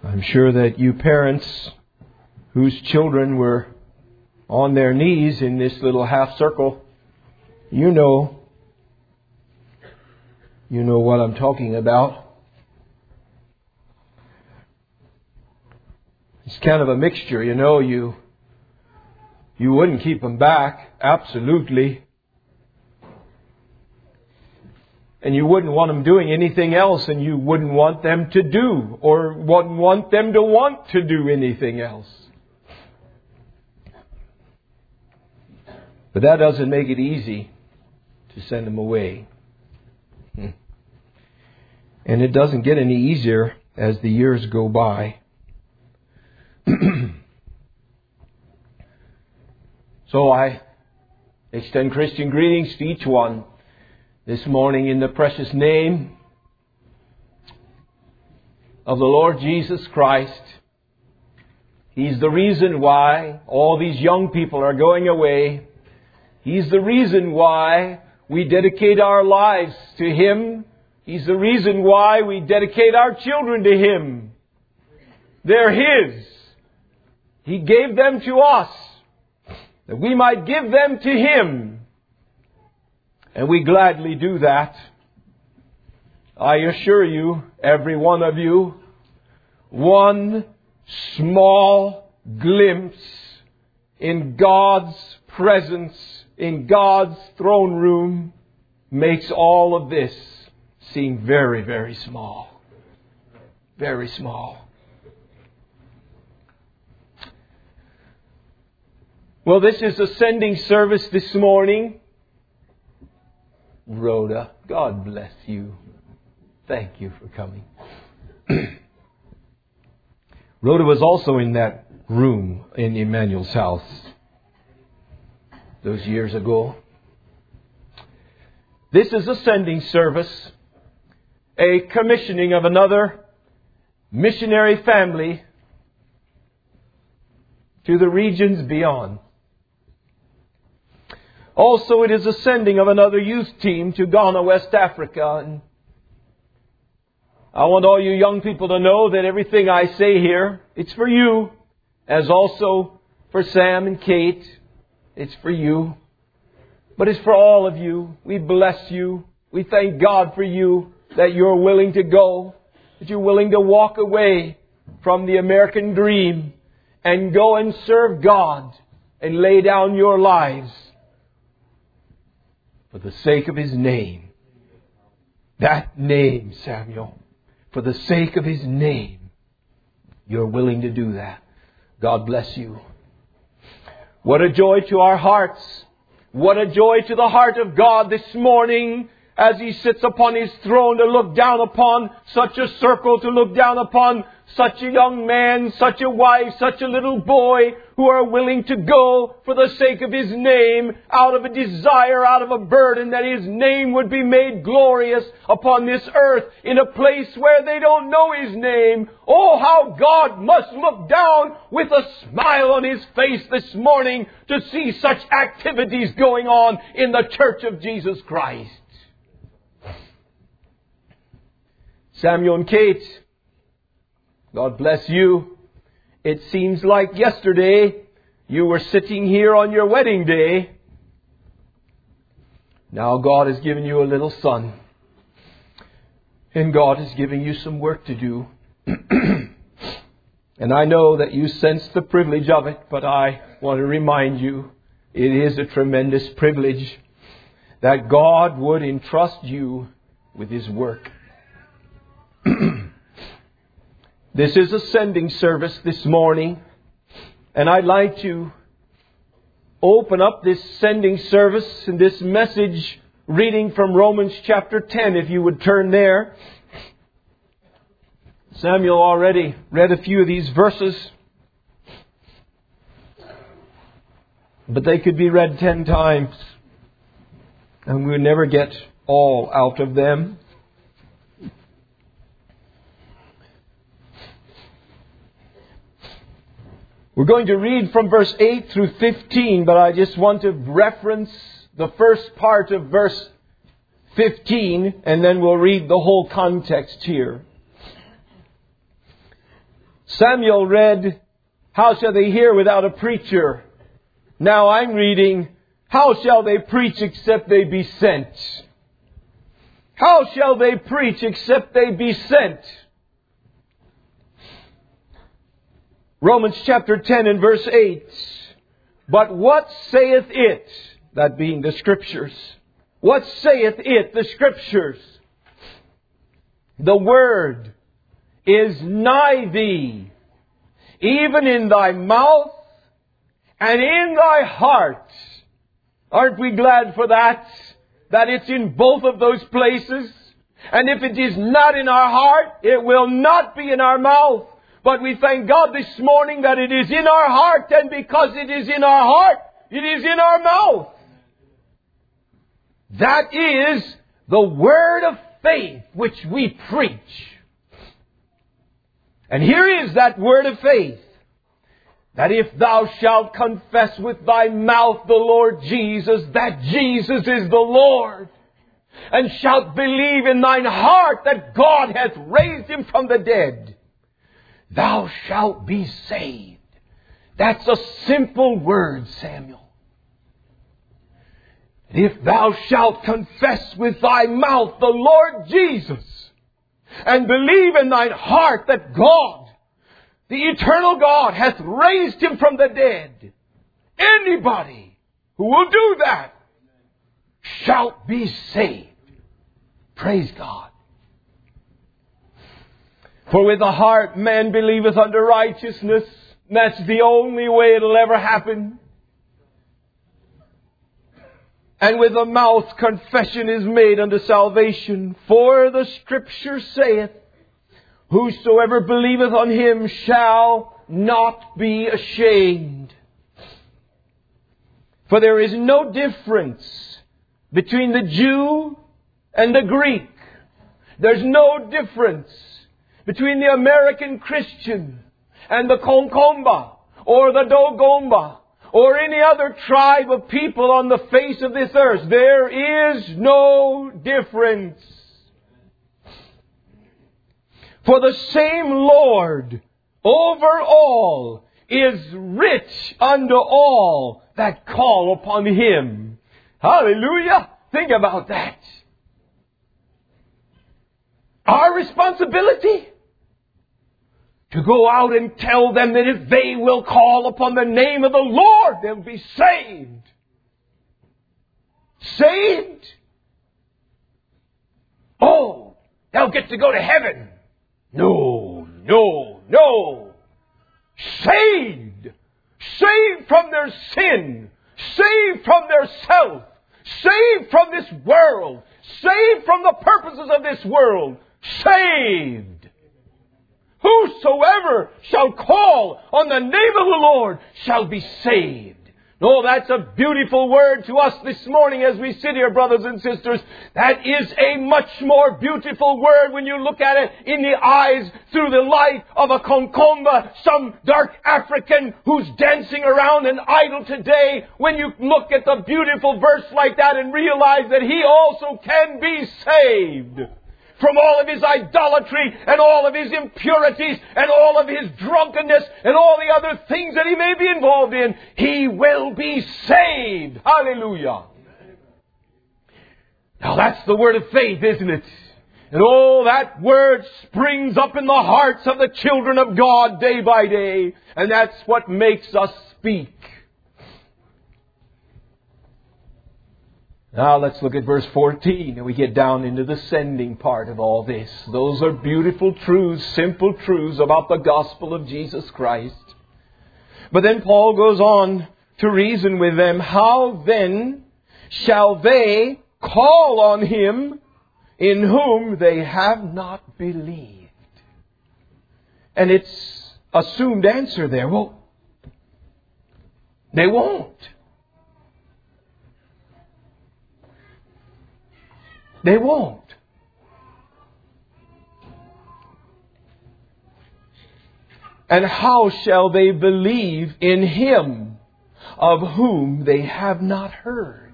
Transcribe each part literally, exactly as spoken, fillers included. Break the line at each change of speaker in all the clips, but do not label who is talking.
I'm sure that you parents whose children were on their knees in this little half circle, you know, you know what I'm talking about. It's kind of a mixture, you know. You you wouldn't keep them back, absolutely. And you wouldn't want them doing anything else, and you wouldn't want them to do, or wouldn't want them to want to do anything else. But that doesn't make it easy to send them away. And it doesn't get any easier as the years go by. So I extend Christian greetings to each one this morning in the precious name of the Lord Jesus Christ. He's the reason why all these young people are going away. He's the reason why we dedicate our lives to Him. He's the reason why we dedicate our children to Him. They're His. He gave them to us that we might give them to Him. And we gladly do that. I assure you, every one of you, one small glimpse in God's presence, in God's throne room, makes all of this seem very, very small. Very small. Well, this is a sending service this morning. Rhoda, God bless you. Thank you for coming. Rhoda was also in that room in Emmanuel's house those years ago. This is a sending service, a commissioning of another missionary family to the regions beyond. Also, it is a sending of another youth team to Ghana, West Africa. And I want all you young people to know that everything I say here, it's for you, as also for Sam and Kate. It's for you. But it's for all of you. We bless you. We thank God for you, that you're willing to go, that you're willing to walk away from the American dream and go and serve God and lay down your lives for the sake of His name. That name, Samuel. For the sake of His name, you're willing to do that. God bless you. What a joy to our hearts. What a joy to the heart of God this morning as He sits upon His throne to look down upon such a circle, to look down upon such a young man, such a wife, such a little boy who are willing to go for the sake of His name, out of a desire, out of a burden that His name would be made glorious upon this earth in a place where they don't know His name. Oh, how God must look down with a smile on His face this morning to see such activities going on in the Church of Jesus Christ. Samuel and Kate, God bless you. It seems like yesterday you were sitting here on your wedding day. Now God has given you a little son. And God is giving you some work to do. And I know that you sense the privilege of it, but I want to remind you, it is a tremendous privilege that God would entrust you with His work. This is a sending service this morning, and I'd like to open up this sending service and this message reading from Romans chapter ten, if you would turn there. Samuel already read a few of these verses, but they could be read ten times, and we would never get all out of them. We're going to read from verse eight through fifteen, but I just want to reference the first part of verse fifteen, and then we'll read the whole context here. Samuel read, "How shall they hear without a preacher?" Now I'm reading, "How shall they preach except they be sent?" How shall they preach except they be sent? Romans chapter ten and verse eight. But what saith it? That being the Scriptures. What saith it? The Scriptures. The Word is nigh thee, even in thy mouth and in thy heart. Aren't we glad for that? That it's in both of those places. And if it is not in our heart, it will not be in our mouth. But we thank God this morning that it is in our heart, and because it is in our heart, it is in our mouth. That is the word of faith which we preach. And here is that word of faith. That if thou shalt confess with thy mouth the Lord Jesus, that Jesus is the Lord, and shalt believe in thine heart that God hath raised Him from the dead, thou shalt be saved. That's a simple word, Samuel. If thou shalt confess with thy mouth the Lord Jesus, and believe in thine heart that God, the eternal God, hath raised Him from the dead, anybody who will do that shall be saved. Praise God. For with the heart man believeth unto righteousness. That's the only way it'll ever happen. And with the mouth confession is made unto salvation. For the Scripture saith, whosoever believeth on Him shall not be ashamed. For there is no difference between the Jew and the Greek. There's no difference between the American Christian and the Concomba or the Dogomba or any other tribe of people on the face of this earth. There is no difference. For the same Lord over all is rich unto all that call upon Him. Hallelujah! Think about that. Our responsibility to go out and tell them that if they will call upon the name of the Lord, they'll be saved. Saved? Oh, they'll get to go to heaven. No, no, no. Saved. Saved from their sin. Saved from their self. Saved from this world. Saved from the purposes of this world. Saved. Whosoever shall call on the name of the Lord shall be saved. Oh, that's a beautiful word to us this morning as we sit here, brothers and sisters. That is a much more beautiful word when you look at it in the eyes through the light of a Concomba, some dark African who's dancing around an idol today. When you look at the beautiful verse like that and realize that he also can be saved from all of his idolatry and all of his impurities and all of his drunkenness and all the other things that he may be involved in, he will be saved. Hallelujah. Now that's the word of faith, isn't it? And oh, that word springs up in the hearts of the children of God day by day. And that's what makes us speak. Now let's look at verse fourteen and we get down into the sending part of all this. Those are beautiful truths, simple truths about the gospel of Jesus Christ. But then Paul goes on to reason with them. How then shall they call on Him in whom they have not believed? And it's assumed answer there. Well, they won't. They won't. And how shall they believe in Him of whom they have not heard?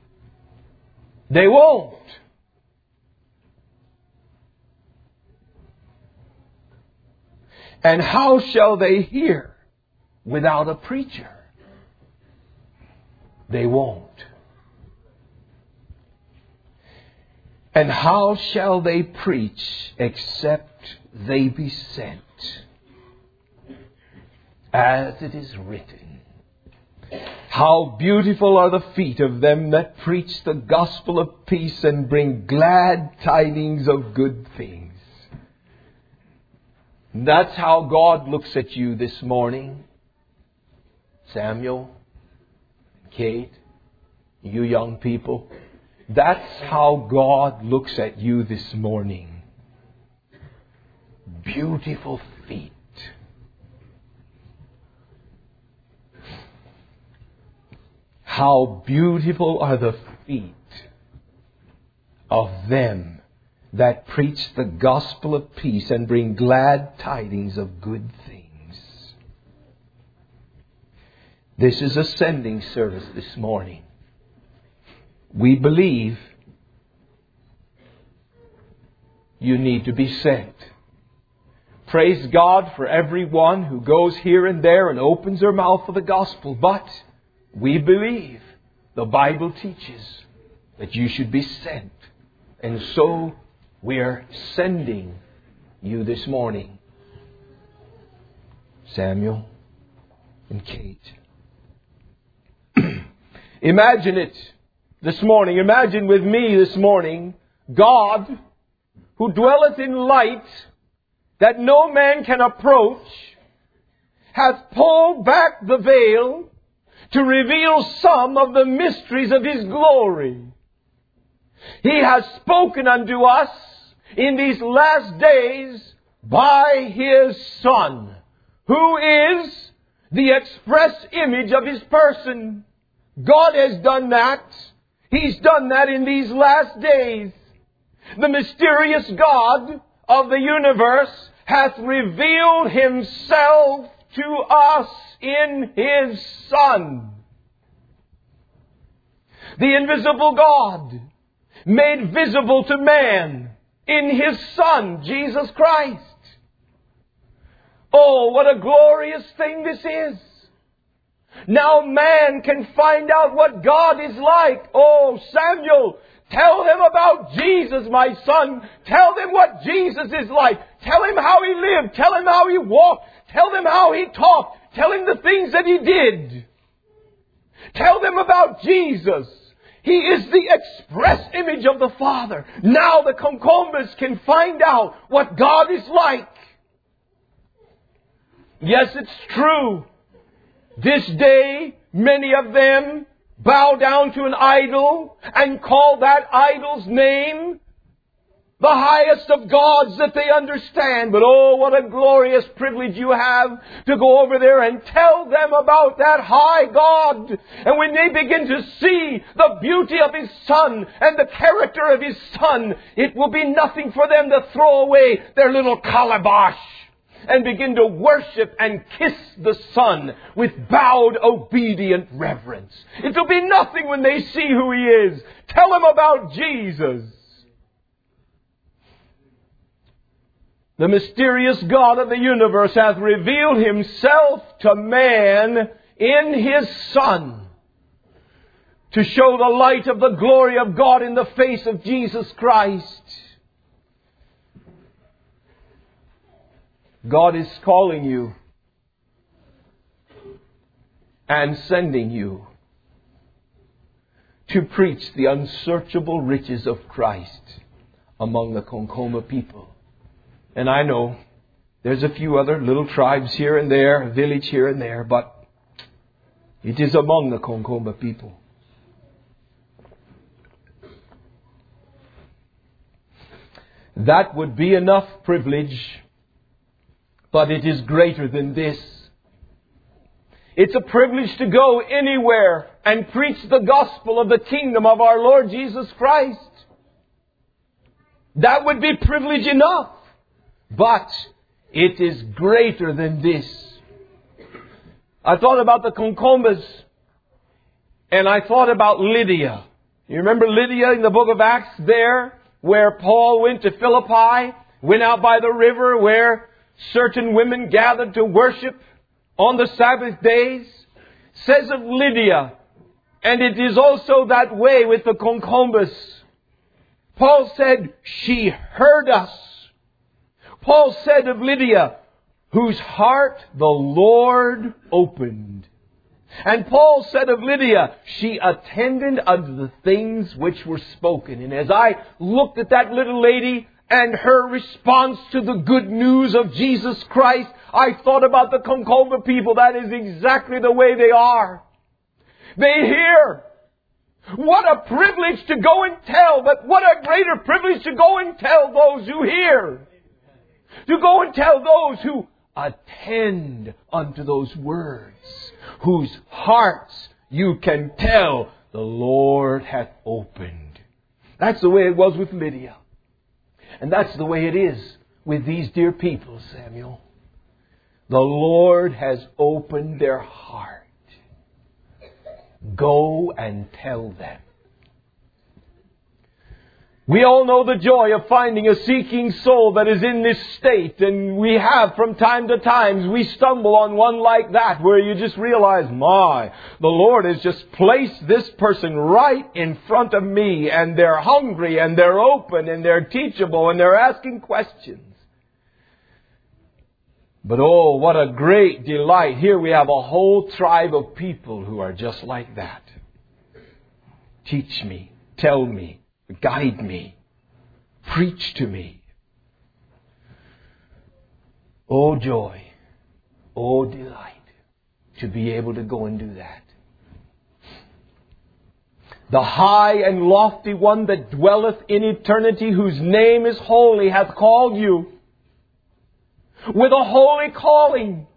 They won't. And how shall they hear without a preacher? They won't. And how shall they preach except they be sent? As it is written, how beautiful are the feet of them that preach the gospel of peace and bring glad tidings of good things. That's how God looks at you this morning. Samuel, Kate, you young people. That's how God looks at you this morning. Beautiful feet. How beautiful are the feet of them that preach the gospel of peace and bring glad tidings of good things. This is a sending service this morning. We believe you need to be sent. Praise God for everyone who goes here and there and opens their mouth for the gospel. But we believe the Bible teaches that you should be sent. And so we're sending you this morning. Samuel and Kate. Imagine it. This morning, imagine with me this morning, God, who dwelleth in light that no man can approach, hath pulled back the veil to reveal some of the mysteries of His glory. He has spoken unto us in these last days by His Son, who is the express image of His person. God has done that. He's done that in these last days. The mysterious God of the universe hath revealed Himself to us in His Son. The invisible God made visible to man in His Son, Jesus Christ. Oh, what a glorious thing this is. Now man can find out what God is like. Oh, Samuel, tell them about Jesus, my son. Tell them what Jesus is like. Tell him how He lived. Tell him how He walked. Tell them how He talked. Tell him the things that He did. Tell them about Jesus. He is the express image of the Father. Now the Concombas can find out what God is like. Yes, it's true. This day, many of them bow down to an idol and call that idol's name the highest of gods that they understand. But oh, what a glorious privilege you have to go over there and tell them about that high God. And when they begin to see the beauty of His Son and the character of His Son, it will be nothing for them to throw away their little calabash and begin to worship and kiss the Son with bowed, obedient reverence. It will be nothing when they see who He is. Tell them about Jesus. The mysterious God of the universe hath revealed Himself to man in His Son, to show the light of the glory of God in the face of Jesus Christ. God is calling you and sending you to preach the unsearchable riches of Christ among the Concomba people. And I know there's a few other little tribes here and there, a village here and there, but it is among the Concomba people. That would be enough privilege, but it is greater than this. It's a privilege to go anywhere and preach the gospel of the kingdom of our Lord Jesus Christ. That would be privilege enough. But it is greater than this. I thought about the Concombas, and I thought about Lydia. You remember Lydia in the book of Acts there, where Paul went to Philippi, went out by the river where certain women gathered to worship on the Sabbath days. Says of Lydia, and it is also that way with the concubus. Paul said, she heard us. Paul said of Lydia, whose heart the Lord opened. And Paul said of Lydia, she attended unto the things which were spoken. And as I looked at that little lady and her response to the good news of Jesus Christ, I thought about the Concomba people. That is exactly the way they are. They hear. What a privilege to go and tell, but what a greater privilege to go and tell those who hear. To go and tell those who attend unto those words, whose hearts you can tell the Lord hath opened. That's the way it was with Lydia. And that's the way it is with these dear people, Samuel. The Lord has opened their heart. Go and tell them. We all know the joy of finding a seeking soul that is in this state. And we have from time to time, we stumble on one like that where you just realize, my, the Lord has just placed this person right in front of me. And they're hungry and they're open and they're teachable and they're asking questions. But oh, what a great delight. Here we have a whole tribe of people who are just like that. Teach me, tell me, guide me, preach to me. Oh joy, oh delight to be able to go and do that. The high and lofty one that dwelleth in eternity, whose name is holy, hath called you with a holy calling,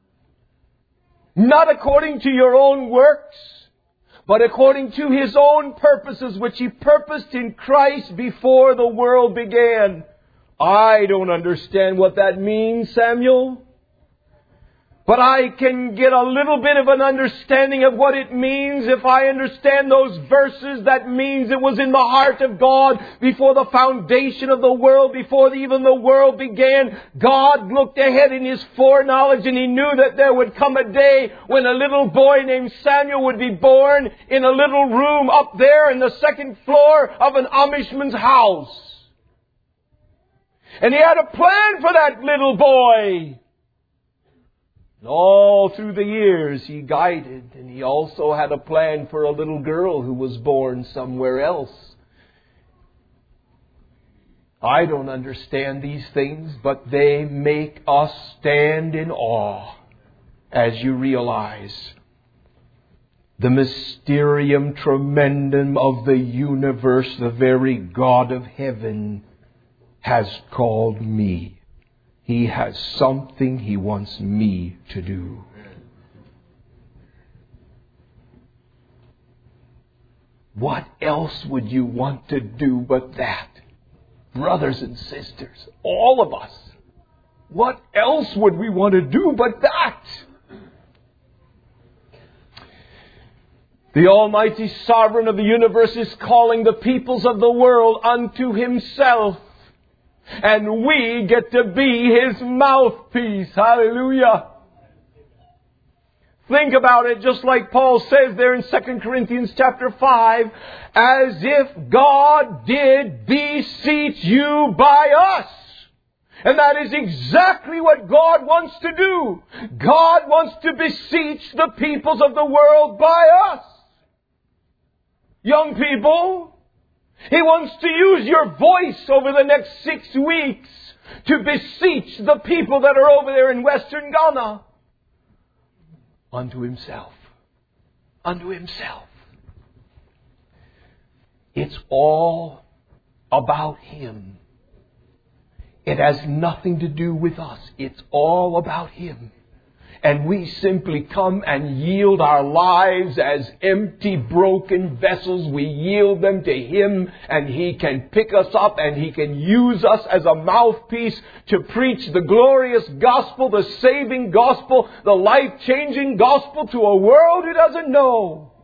not according to your own works, but according to His own purposes, which He purposed in Christ before the world began. I don't understand what that means, Samuel. But I can get a little bit of an understanding of what it means if I understand those verses. That means it was in the heart of God before the foundation of the world, before even the world began. God looked ahead in His foreknowledge and He knew that there would come a day when a little boy named Samuel would be born in a little room up there in the second floor of an Amishman's house. And He had a plan for that little boy. And all through the years He guided, and He also had a plan for a little girl who was born somewhere else. I don't understand these things, but they make us stand in awe as you realize the mysterium tremendum of the universe, the very God of heaven has called me. He has something He wants me to do. What else would you want to do but that? Brothers and sisters, all of us. What else would we want to do but that? The Almighty Sovereign of the universe is calling the peoples of the world unto Himself. And we get to be His mouthpiece. Hallelujah. Think about it, just like Paul says there in Second Corinthians chapter five, as if God did beseech you by us. And that is exactly what God wants to do. God wants to beseech the peoples of the world by us. Young people, He wants to use your voice over the next six weeks to beseech the people that are over there in Western Ghana unto Himself. Unto Himself. It's all about Him. It has nothing to do with us. It's all about Him. And we simply come and yield our lives as empty, broken vessels. We yield them to Him, and He can pick us up and He can use us as a mouthpiece to preach the glorious gospel, the saving gospel, the life-changing gospel to a world who doesn't know.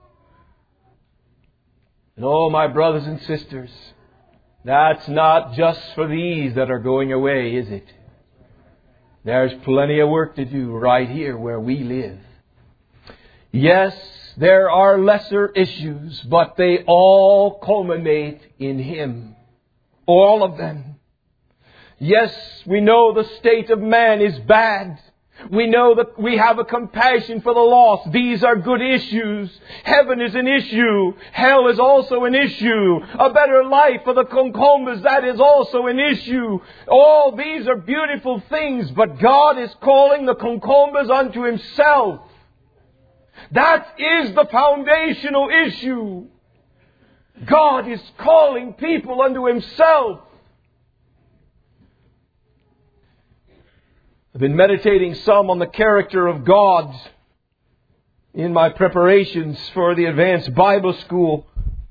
And oh, my brothers and sisters, that's not just for these that are going away, is it? There's plenty of work to do right here where we live. Yes, there are lesser issues, but they all culminate in Him. All of them. Yes, we know the state of man is bad. We know that we have a compassion for the lost. These are good issues. Heaven is an issue. Hell is also an issue. A better life for the Concombas, that is also an issue. All these are beautiful things, but God is calling the Concombas unto Himself. That is the foundational issue. God is calling people unto Himself. I've been meditating some on the character of God in my preparations for the advanced Bible school.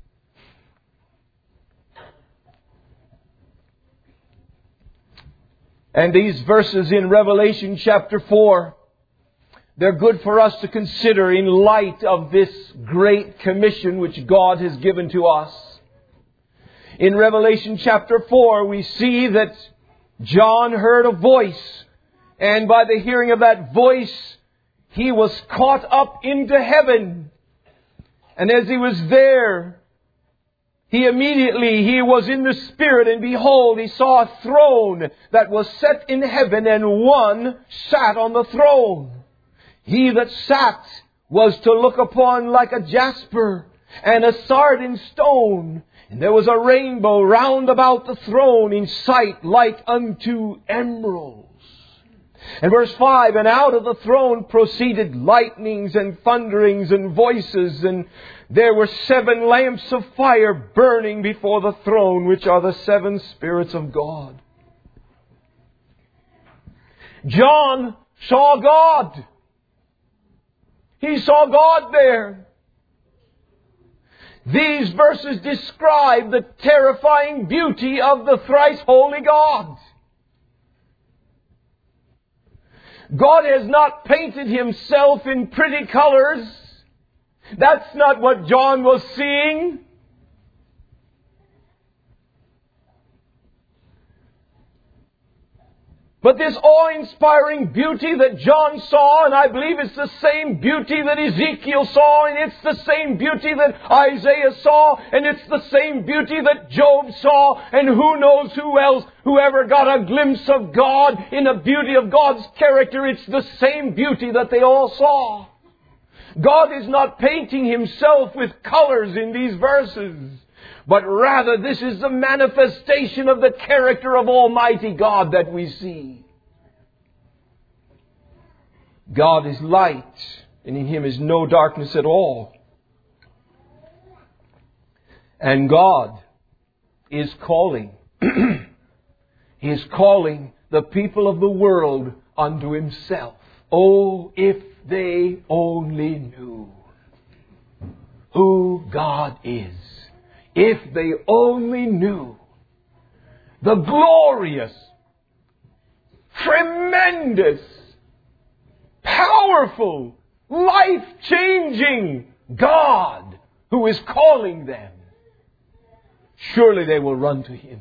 And these verses in Revelation chapter four, they're good for us to consider in light of this great commission which God has given to us. In Revelation chapter four, we see that John heard a voice. And by the hearing of that voice, he was caught up into heaven. And as he was there, he immediately, he was in the Spirit, and behold, he saw a throne that was set in heaven, and one sat on the throne. He that sat was to look upon like a jasper and a sardine stone. And there was a rainbow round about the throne in sight like unto emeralds. And verse five, and out of the throne proceeded lightnings and thunderings and voices, and there were seven lamps of fire burning before the throne, which are the seven spirits of God. John saw God. He saw God there. These verses describe the terrifying beauty of the thrice holy God. God has not painted Himself in pretty colors. That's not what John was seeing. But this awe-inspiring beauty that John saw, and I believe it's the same beauty that Ezekiel saw, and it's the same beauty that Isaiah saw, and it's the same beauty that Job saw, and who knows who else, whoever got a glimpse of God in the beauty of God's character, it's the same beauty that they all saw. God is not painting Himself with colors in these verses, but rather this is the manifestation of the character of Almighty God that we see. God is light, and in Him is no darkness at all. And God is calling. He is calling the people of the world unto Himself. Oh, if they only knew who God is. If they only knew the glorious, tremendous, powerful, life-changing God who is calling them, surely they will run to Him.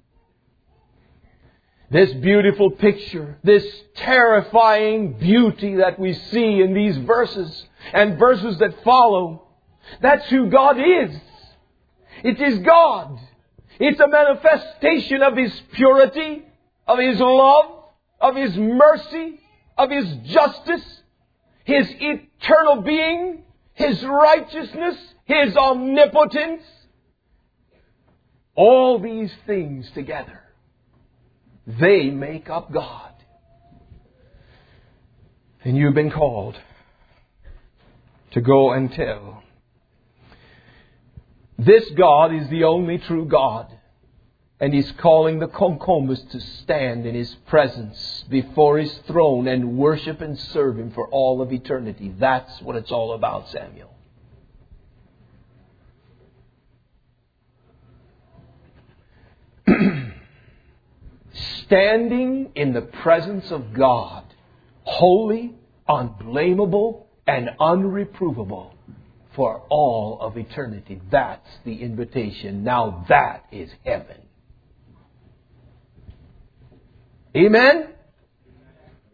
This beautiful picture, this terrifying beauty that we see in these verses and verses that follow, that's who God is. It is God. It's a manifestation of His purity, of His love, of His mercy, of His justice, His eternal being, His righteousness, His omnipotence. All these things together, they make up God. And you've been called to go and tell. This God is the only true God. And He's calling the Concombas to stand in His presence before His throne and worship and serve Him for all of eternity. That's what it's all about, Samuel. Standing in the presence of God, holy, unblameable, and unreprovable for all of eternity. That's the invitation. Now that is heaven. Amen?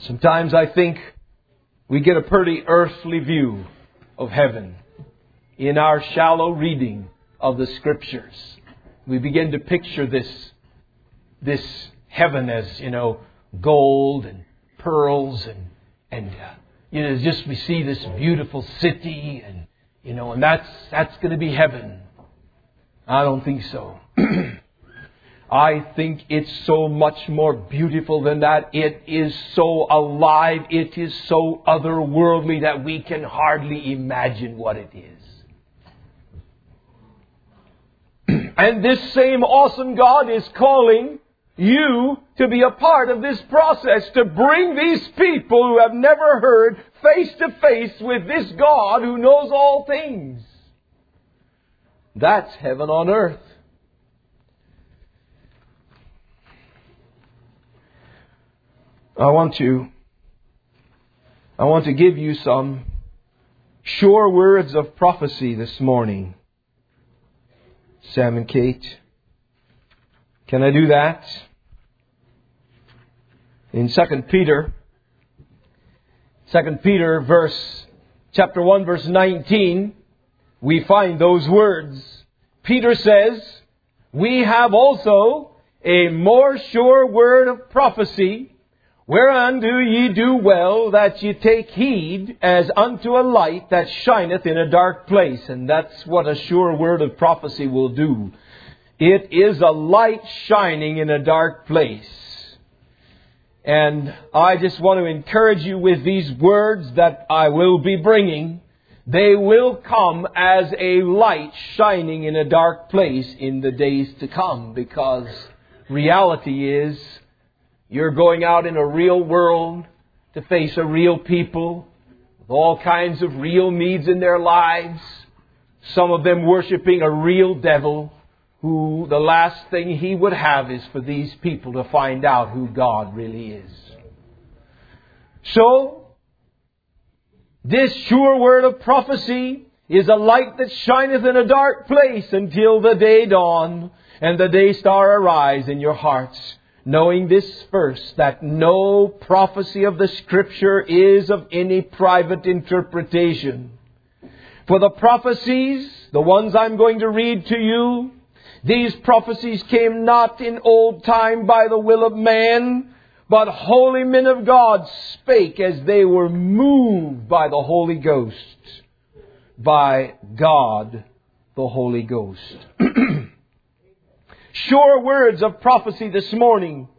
Sometimes I think we get a pretty earthly view of heaven in our shallow reading of the Scriptures. We begin to picture this, this heaven as, you know, gold and pearls and, and uh, you know, just we see this beautiful city and, you know, and that's, that's going to be heaven. I don't think so. I think it's so much more beautiful than that. It is so alive. It is so otherworldly that we can hardly imagine what it is. And this same awesome God is calling you to be a part of this process, to bring these people who have never heard face to face with this God who knows all things. That's heaven on earth. I want to, I want to give you some sure words of prophecy this morning. Sam and Kate, can I do that? In Second Peter, Second Peter verse, chapter one verse nineteen, we find those words. Peter says, we have also a more sure word of prophecy, whereunto ye do well that ye take heed as unto a light that shineth in a dark place. And that's what a sure word of prophecy will do. It is a light shining in a dark place. And I just want to encourage you with these words that I will be bringing. They will come as a light shining in a dark place in the days to come, because reality is you're going out in a real world to face a real people with all kinds of real needs in their lives. Some of them worshiping a real devil who the last thing he would have is for these people to find out who God really is. So, this sure word of prophecy is a light that shineth in a dark place until the day dawn and the day star arise in your hearts. Knowing this first, that no prophecy of the Scripture is of any private interpretation. For the prophecies, the ones I'm going to read to you, these prophecies came not in old time by the will of man, but holy men of God spake as they were moved by the Holy Ghost. By God, the Holy Ghost. Sure words of prophecy this morning.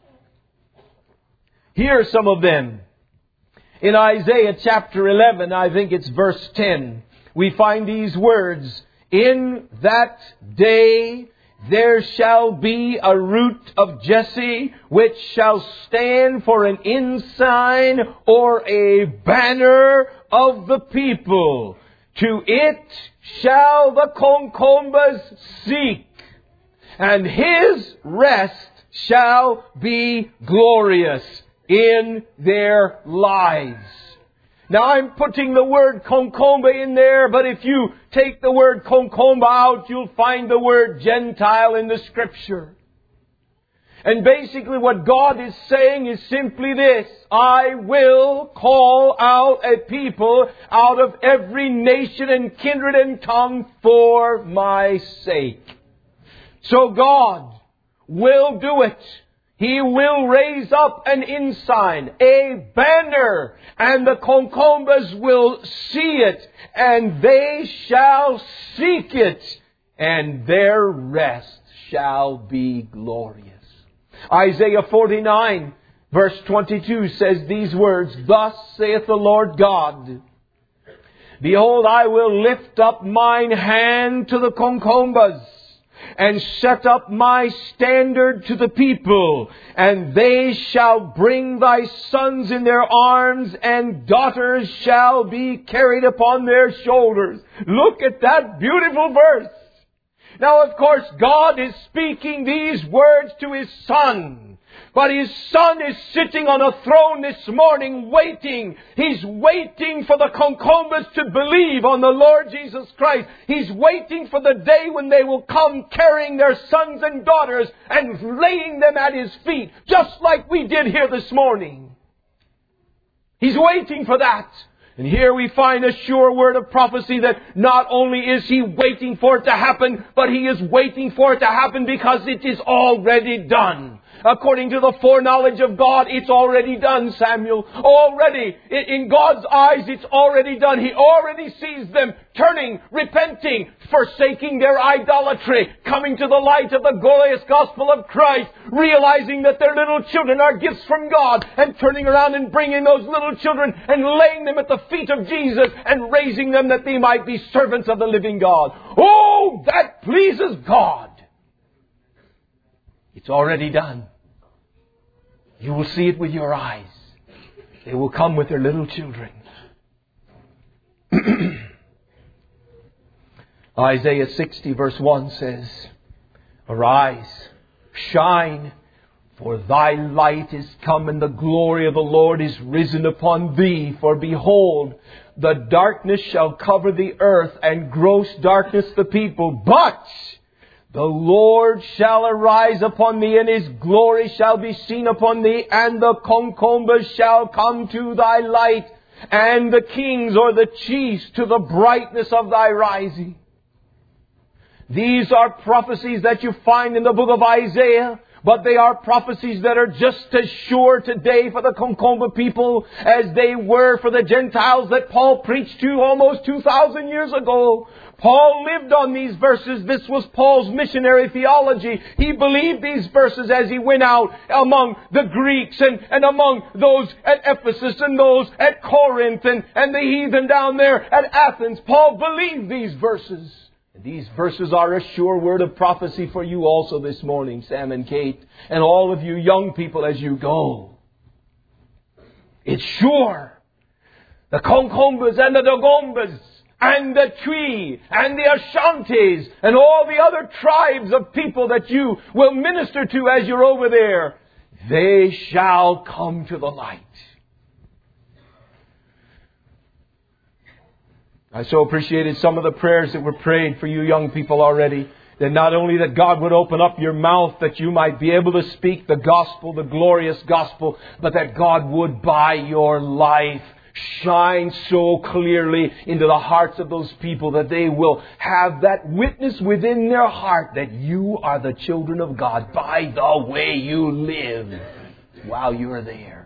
Here are some of them. In Isaiah chapter eleven, I think it's verse ten, we find these words. In that day there shall be a root of Jesse, which shall stand for an ensign or a banner of the people. To it shall the concombas seek, and his rest shall be glorious in their lives. Now I'm putting the word concomba in there, but if you take the word concomba out, you'll find the word Gentile in the Scripture. And basically what God is saying is simply this: I will call out a people out of every nation and kindred and tongue for my sake. So God will do it. He will raise up an ensign, a banner, and the concombas will see it, and they shall seek it, and their rest shall be glorious. Isaiah forty-nine verse twenty-two says these words, Thus saith the Lord God, Behold, I will lift up mine hand to the concombas, and set up my standard to the people, and they shall bring thy sons in their arms, and daughters shall be carried upon their shoulders. Look at that beautiful verse. Now, of course, God is speaking these words to His Son. But His Son is sitting on a throne this morning waiting. He's waiting for the concombas to believe on the Lord Jesus Christ. He's waiting for the day when they will come carrying their sons and daughters and laying them at His feet, just like we did here this morning. He's waiting for that. And here we find a sure word of prophecy that not only is He waiting for it to happen, but He is waiting for it to happen because it is already done. According to the foreknowledge of God, it's already done, Samuel. Already. In God's eyes, it's already done. He already sees them turning, repenting, forsaking their idolatry, coming to the light of the glorious gospel of Christ, realizing that their little children are gifts from God, and turning around and bringing those little children and laying them at the feet of Jesus and raising them that they might be servants of the living God. Oh, that pleases God. It's already done. You will see it with your eyes. They will come with their little children. Isaiah sixty verse one says, Arise, shine, for thy light is come, and the glory of the Lord is risen upon thee. For behold, the darkness shall cover the earth, and gross darkness the people. But the Lord shall arise upon thee, and His glory shall be seen upon thee, and the concumbers shall come to thy light, and the kings or the chiefs to the brightness of thy rising. These are prophecies that you find in the book of Isaiah, but they are prophecies that are just as sure today for the Concomba people as they were for the Gentiles that Paul preached to almost two thousand years ago. Paul lived on these verses. This was Paul's missionary theology. He believed these verses as he went out among the Greeks and, and among those at Ephesus and those at Corinth and, and the heathen down there at Athens. Paul believed these verses. And these verses are a sure word of prophecy for you also this morning, Sam and Kate, and all of you young people as you go. It's sure. The Concombas and the Dagombas and the Twi and the Ashantis and all the other tribes of people that you will minister to as you're over there, they shall come to the light. I so appreciated some of the prayers that were prayed for you young people already. That not only that God would open up your mouth that you might be able to speak the gospel, the glorious gospel, but that God would by your life shine so clearly into the hearts of those people that they will have that witness within their heart that you are the children of God by the way you live while you are there.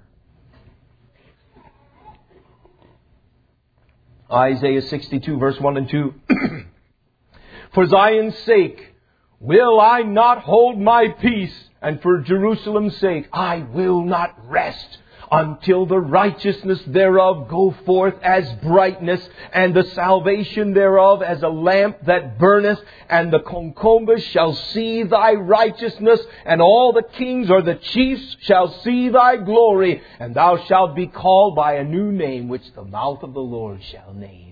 Isaiah sixty-two verse one and two. For Zion's sake will I not hold my peace, and for Jerusalem's sake I will not rest, until the righteousness thereof go forth as brightness, and the salvation thereof as a lamp that burneth, and the concombers shall see thy righteousness, and all the kings or the chiefs shall see thy glory, and thou shalt be called by a new name which the mouth of the Lord shall name.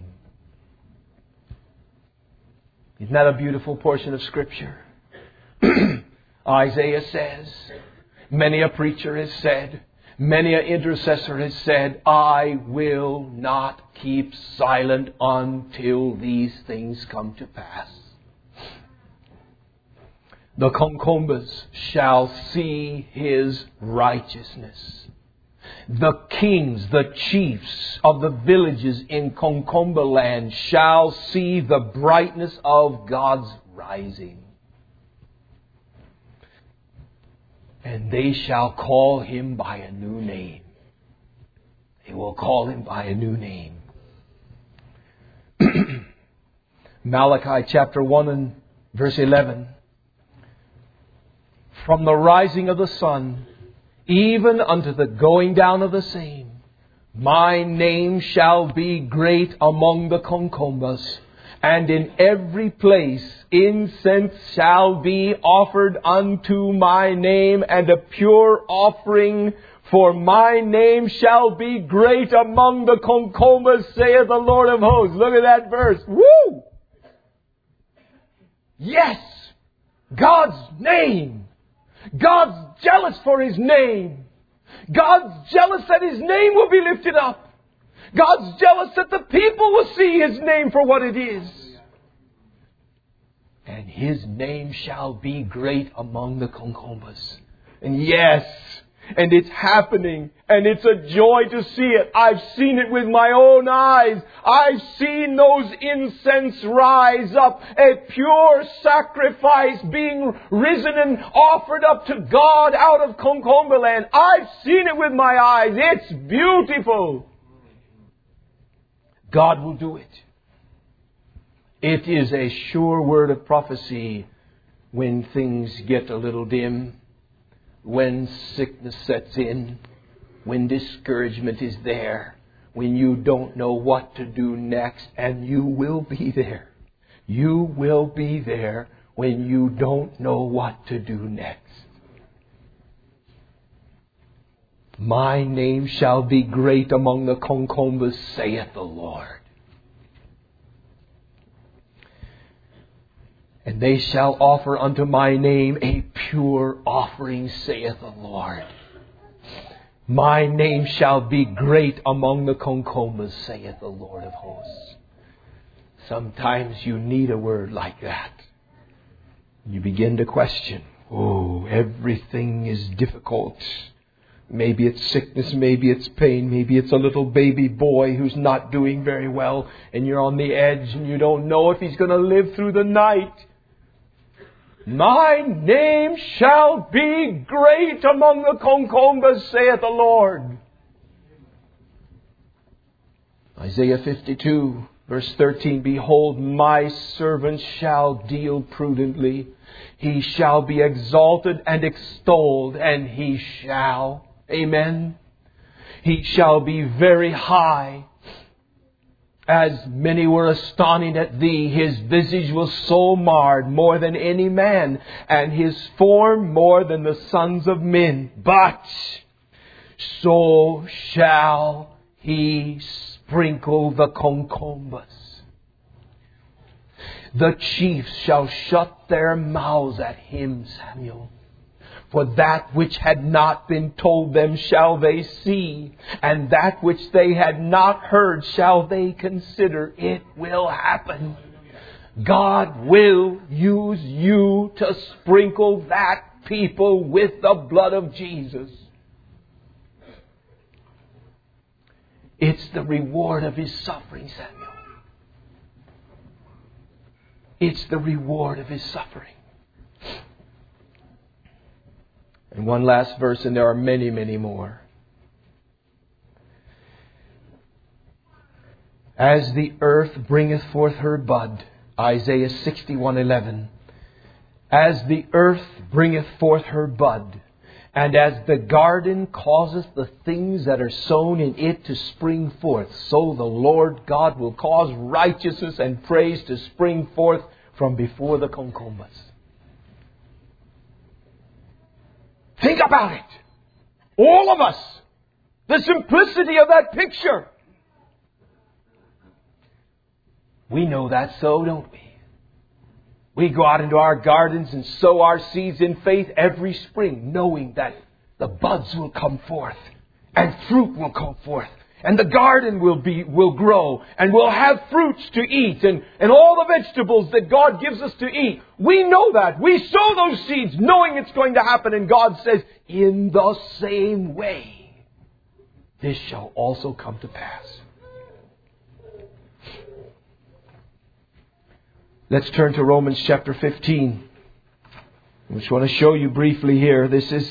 Isn't that a beautiful portion of Scripture? Isaiah says, many a preacher has said, many an intercessor has said, I will not keep silent until these things come to pass. The Concombas shall see His righteousness. The kings, the chiefs of the villages in Concomba land shall see the brightness of God's rising. And they shall call Him by a new name. They will call Him by a new name. Malachi chapter one and verse eleven. From the rising of the sun, even unto the going down of the same, my name shall be great among the Concombas. And in every place incense shall be offered unto my name, and a pure offering, for my name shall be great among the Concombas, saith the Lord of hosts. Look at that verse. Woo! Yes! God's name. God's jealous for His name. God's jealous that His name will be lifted up. God's jealous that the people will see His name for what it is. And His name shall be great among the Concombas. And yes, And it's happening. And it's a joy to see it. I've seen it with my own eyes. I've seen those incense rise up. A pure sacrifice being risen and offered up to God out of Concombaland. I've seen it with my eyes. It's beautiful. God will do it. It is a sure word of prophecy when things get a little dim, when sickness sets in, when discouragement is there, when you don't know what to do next, and you will be there. You will be there when you don't know what to do next. My name shall be great among the Concombas, saith the Lord. And they shall offer unto my name a pure offering, saith the Lord. My name shall be great among the Concombas, saith the Lord of hosts. Sometimes you need a word like that. You begin to question, oh, everything is difficult. Maybe it's sickness, maybe it's pain, maybe it's a little baby boy who's not doing very well, and you're on the edge and you don't know if he's going to live through the night. My name shall be great among the Concombas, saith the Lord. Isaiah fifty-two, verse thirteen, behold, my servant shall deal prudently. He shall be exalted and extolled, and he shall. Amen. He shall be very high. As many were astonished at thee, his visage was so marred more than any man, and his form more than the sons of men. But so shall he sprinkle the Concombas. The chiefs shall shut their mouths at him, Samuel. For that which had not been told them shall they see, and that which they had not heard shall they consider. It will happen. God will use you to sprinkle that people with the blood of Jesus. It's the reward of His suffering, Samuel. It's the reward of His suffering. And one last verse, and there are many, many more. As the earth bringeth forth her bud, Isaiah sixty-one eleven. As the earth bringeth forth her bud, and as the garden causeth the things that are sown in it to spring forth, so the Lord God will cause righteousness and praise to spring forth from before the Concombas. Think about it. All of us. The simplicity of that picture. We know that so, don't we? We go out into our gardens and sow our seeds in faith every spring, knowing that the buds will come forth and fruit will come forth. And the garden will be will grow, and we'll have fruits to eat, and, and all the vegetables that God gives us to eat. We know that. We sow those seeds knowing it's going to happen, and God says, in the same way, this shall also come to pass. Let's turn to Romans chapter fifteen. I just want to show you briefly here. This is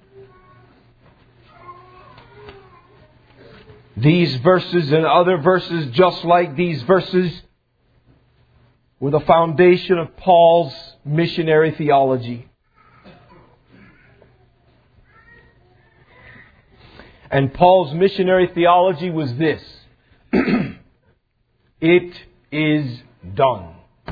These verses and other verses just like these verses were the foundation of Paul's missionary theology. And Paul's missionary theology was this. It is done.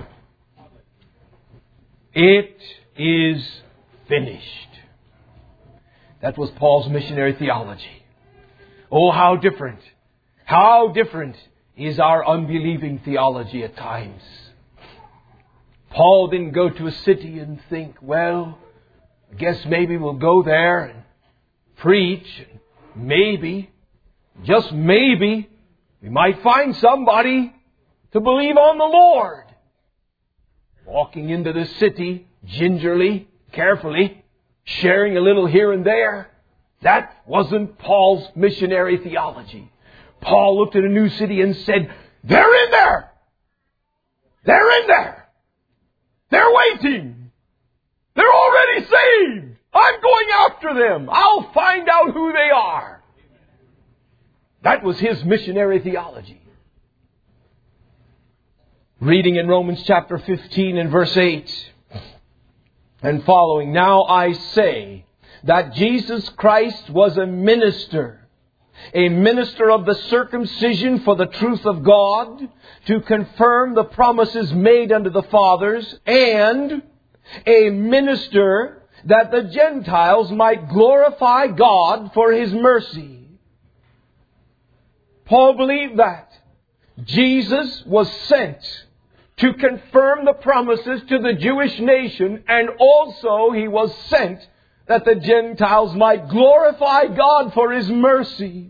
It is finished. That was Paul's missionary theology. Oh, how different. How different is our unbelieving theology at times. Paul didn't go to a city and think, well, I guess maybe we'll go there and preach. Maybe, just maybe, we might find somebody to believe on the Lord. Walking into the city gingerly, carefully, sharing a little here and there. That wasn't Paul's missionary theology. Paul looked at a new city and said, they're in there! They're in there! They're waiting! They're already saved! I'm going after them! I'll find out who they are! That was his missionary theology. Reading in Romans chapter fifteen and verse eight and following. Now I say that Jesus Christ was a minister, a minister of the circumcision for the truth of God, to confirm the promises made unto the fathers, and a minister that the Gentiles might glorify God for His mercy. Paul believed that Jesus was sent to confirm the promises to the Jewish nation, and also He was sent that the Gentiles might glorify God for His mercy.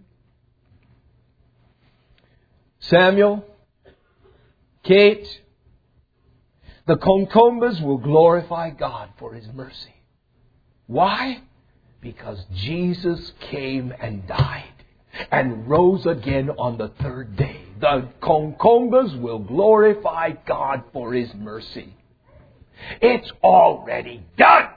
Samuel, Kate, the Concombas will glorify God for His mercy. Why? Because Jesus came and died and rose again on the third day. The Concombas will glorify God for His mercy. It's already done.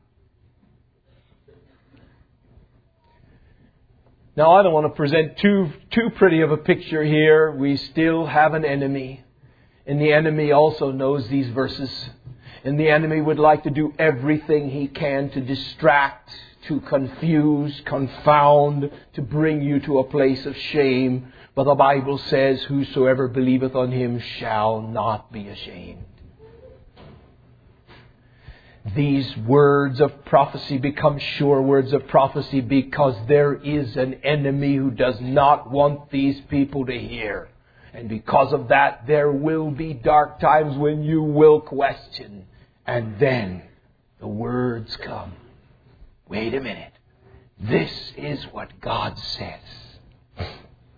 Now, I don't want to present too, too pretty of a picture here. We still have an enemy. And the enemy also knows these verses. And the enemy would like to do everything he can to distract, to confuse, confound, to bring you to a place of shame. But the Bible says, whosoever believeth on Him shall not be ashamed. These words of prophecy become sure words of prophecy because there is an enemy who does not want these people to hear. And because of that, there will be dark times when you will question. And then the words come. Wait a minute. This is what God says.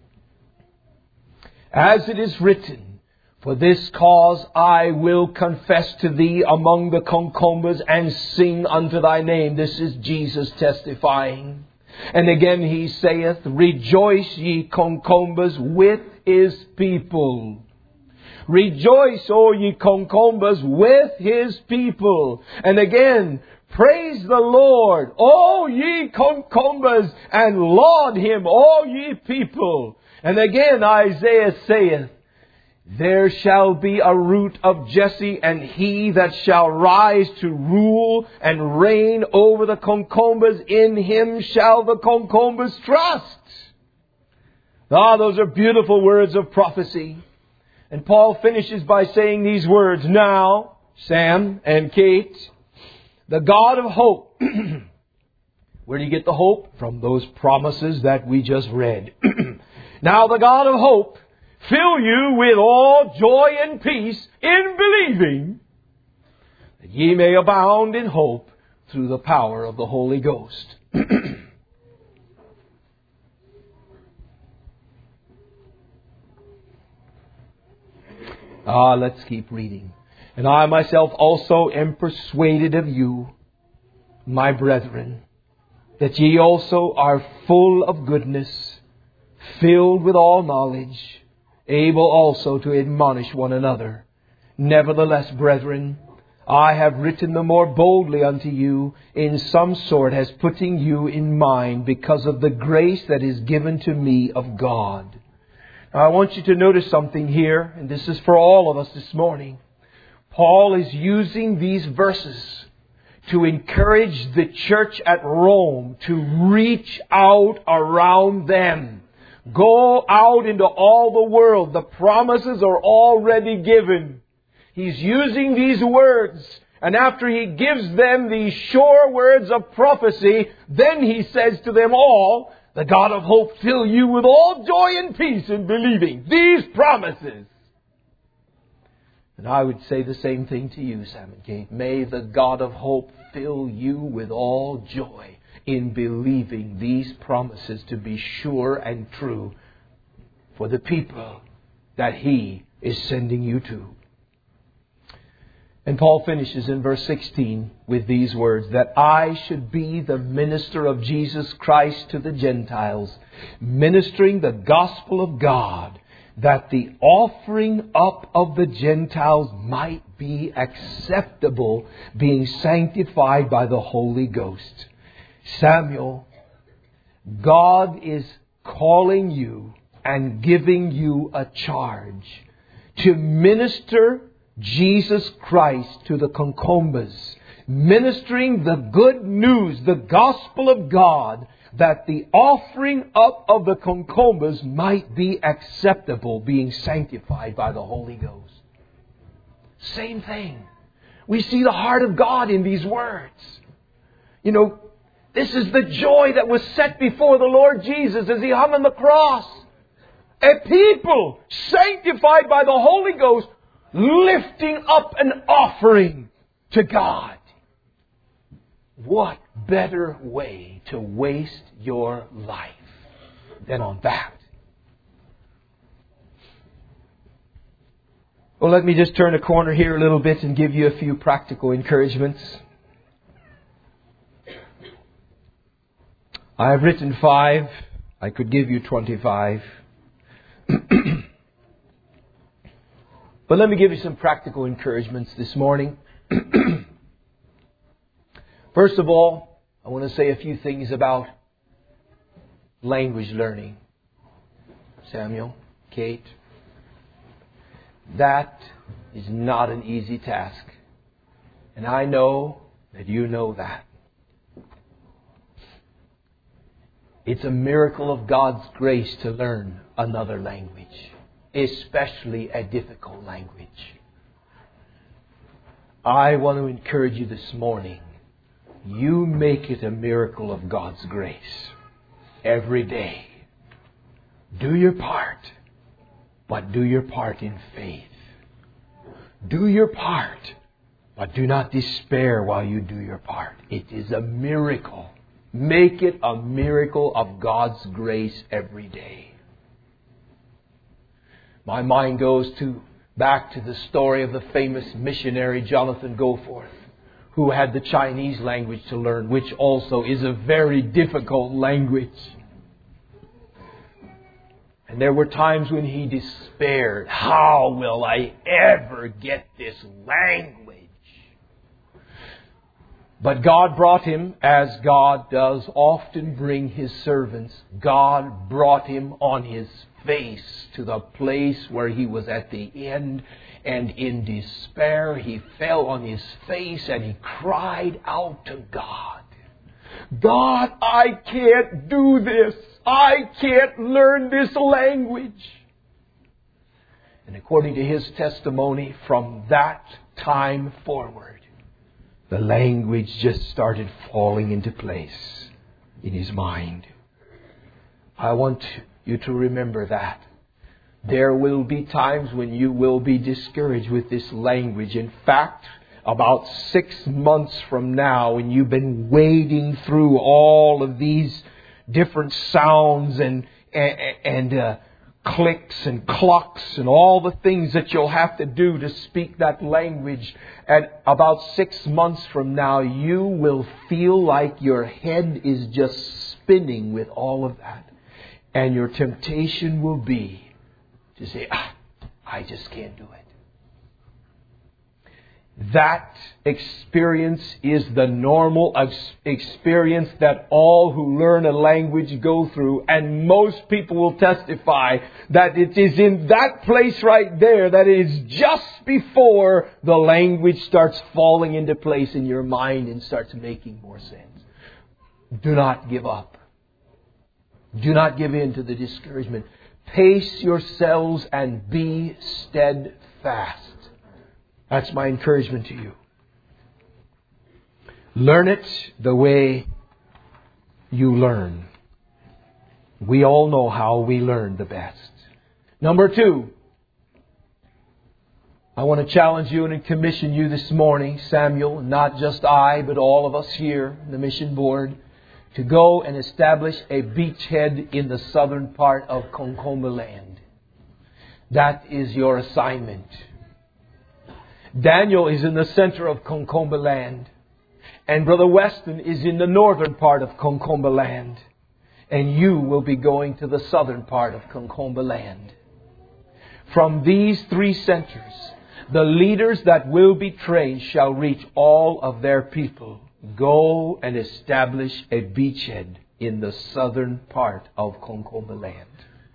As it is written, for this cause I will confess to thee among the Concombas and sing unto thy name. This is Jesus testifying. And again He saith, rejoice ye Concombas with His people. Rejoice, O ye Concombas, with His people. And again, praise the Lord, O ye Concombas, and laud Him, O ye people. And again Isaiah saith, there shall be a root of Jesse, and he that shall rise to rule and reign over the Concombas, in him shall the Concombas trust. Ah, those are beautiful words of prophecy. And Paul finishes by saying these words, now, Sam and Kate, the God of hope. Where do you get the hope? From those promises that we just read. Now the God of hope fill you with all joy and peace in believing, that ye may abound in hope through the power of the Holy Ghost. Ah, let's keep reading. And I myself also am persuaded of you, my brethren, that ye also are full of goodness, filled with all knowledge, able also to admonish one another. Nevertheless, brethren, I have written the more boldly unto you, in some sort as putting you in mind, because of the grace that is given to me of God. Now, I want you to notice something here, and this is for all of us this morning. Paul is using these verses to encourage the church at Rome to reach out around them. Go out into all the world. The promises are already given. He's using these words. And after He gives them these sure words of prophecy, then He says to them all, the God of hope fill you with all joy and peace in believing these promises. And I would say the same thing to you, Sam and Kate. May the God of hope fill you with all joy in believing these promises to be sure and true for the people that He is sending you to. And Paul finishes in verse sixteen with these words, that I should be the minister of Jesus Christ to the Gentiles, ministering the gospel of God, that the offering up of the Gentiles might be acceptable, being sanctified by the Holy Ghost. Samuel, God is calling you and giving you a charge to minister Jesus Christ to the Concombas, ministering the good news, the gospel of God, that the offering up of the Concombas might be acceptable, being sanctified by the Holy Ghost. Same thing. We see the heart of God in these words. You know, this is the joy that was set before the Lord Jesus as He hung on the cross. A people sanctified by the Holy Ghost, lifting up an offering to God. What better way to waste your life than on that? Well, let me just turn a corner here a little bit and give you a few practical encouragements. I have written five. I could give you twenty-five. But let me give you some practical encouragements this morning. First of all, I want to say a few things about language learning. Samuel, Kate, that is not an easy task. And I know that you know that. It's a miracle of God's grace to learn another language, especially a difficult language. I want to encourage you this morning. You make it a miracle of God's grace every day. Do your part, but do your part in faith. Do your part, but do not despair while you do your part. It is a miracle. Make it a miracle of God's grace every day. My mind goes to back to the story of the famous missionary Jonathan Goforth, who had the Chinese language to learn, which also is a very difficult language. And there were times when he despaired. How will I ever get this language? But God brought him, as God does often bring His servants. God brought him on his face to the place where he was at the end. And in despair, he fell on his face and he cried out to God. God, I can't do this. I can't learn this language. And according to his testimony, from that time forward, the language just started falling into place in his mind. I want you to remember that. There will be times when you will be discouraged with this language. In fact, about six months from now, when you've been wading through all of these different sounds and and, and uh, clicks and clocks and all the things that you'll have to do to speak that language, and about six months from now, you will feel like your head is just spinning with all of that. And your temptation will be to say, ah, I just can't do it. That experience is the normal experience that all who learn a language go through. And most people will testify that it is in that place right there that it is just before the language starts falling into place in your mind and starts making more sense. Do not give up. Do not give in to the discouragement. Pace yourselves and be steadfast. That's my encouragement to you. Learn it the way you learn. We all know how we learn the best. Number two, I want to challenge you and commission you this morning, Samuel, not just I, but all of us here in the mission board, to go and establish a beachhead in the southern part of Concomba land. That is your assignment. Daniel is in the center of Concomba land. And Brother Weston is in the northern part of Concomba land. And you will be going to the southern part of Concomba land. From these three centers, the leaders that will be trained shall reach all of their people. Go and establish a beachhead in the southern part of Concomba land.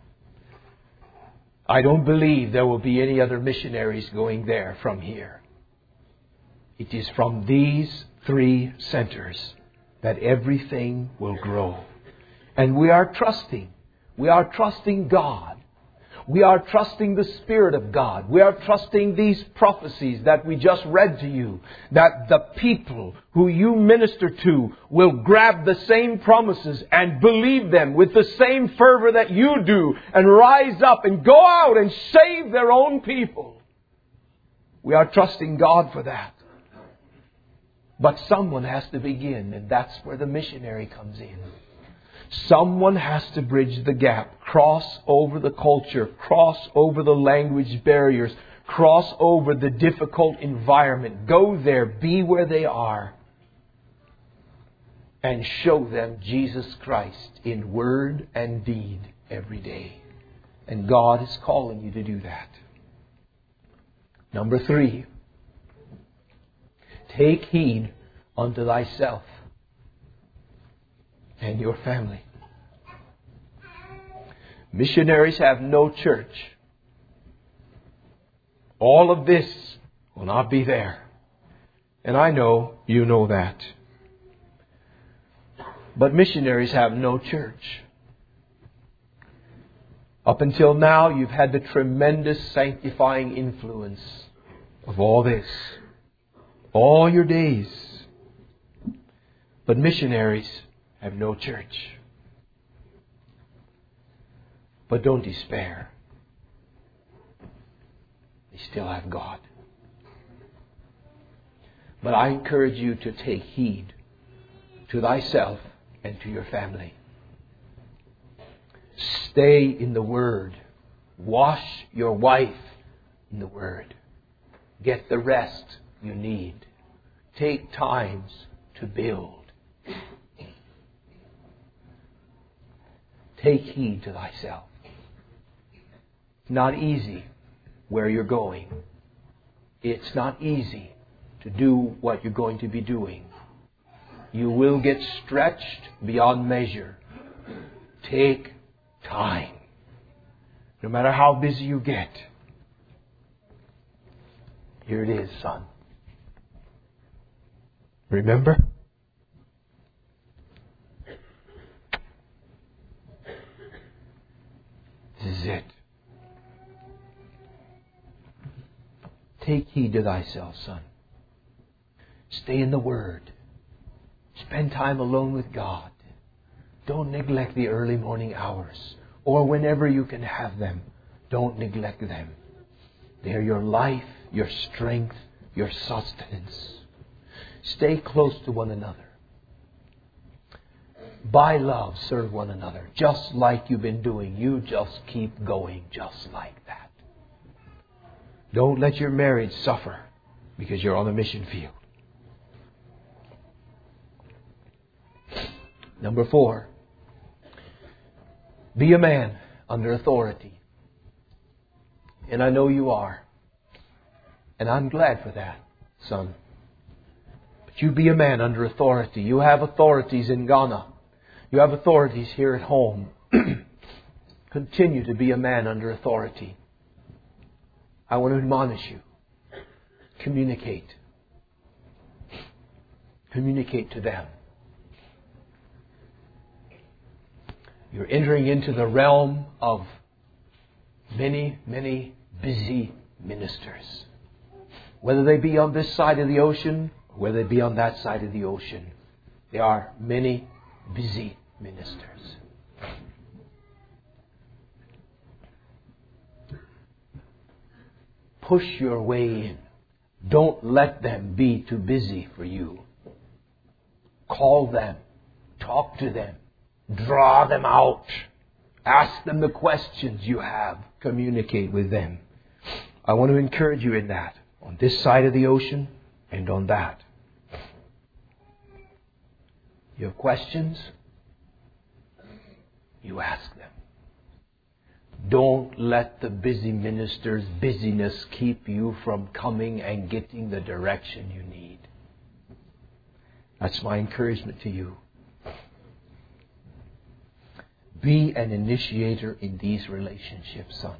I don't believe there will be any other missionaries going there from here. It is from these three centers that everything will grow. And we are trusting. We are trusting God. We are trusting the Spirit of God. We are trusting these prophecies that we just read to you. That the people who you minister to will grab the same promises and believe them with the same fervor that you do. And rise up and go out and save their own people. We are trusting God for that. But someone has to begin, and that's where the missionary comes in. Someone has to bridge the gap, cross over the culture, cross over the language barriers, cross over the difficult environment. Go there, be where they are, and show them Jesus Christ in word and deed every day. And God is calling you to do that. Number three, take heed unto thyself and your family. Missionaries have no church. All of this will not be there. And I know you know that. But missionaries have no church. Up until now, you've had the tremendous sanctifying influence of all this. All your days. But missionaries have no church. But don't despair. They still have God. But I encourage you to take heed to thyself and to your family. Stay in the Word. Wash your wife in the Word. Get the rest you need. Take times to build. Take heed to thyself. It's not easy where you're going. It's not easy to do what you're going to be doing. You will get stretched beyond measure. Take time. No matter how busy you get. Here it is, son. Remember? This is it. Take heed to thyself, son. Stay in the Word. Spend time alone with God. Don't neglect the early morning hours. Or whenever you can have them, don't neglect them. They are your life, your strength, your sustenance. Stay close to one another. By love, serve one another. Just like you've been doing. You just keep going just like that. Don't let your marriage suffer because you're on the mission field. Number four. Be a man under authority. And I know you are. And I'm glad for that, son. But you be a man under authority. You have authorities in Ghana. You have authorities here at home. Continue to be a man under authority. I want to admonish you. Communicate. Communicate to them. You're entering into the realm of many, many busy ministers. Whether they be on this side of the ocean, or whether they be on that side of the ocean. There are many busy ministers. Push your way in. Don't let them be too busy for you. Call them. Talk to them. Draw them out. Ask them the questions you have. Communicate with them. I want to encourage you in that. on this side of the ocean and on that. You have questions? You ask them. Don't let the busy minister's busyness keep you from coming and getting the direction you need. That's my encouragement to you. Be an initiator in these relationships, son.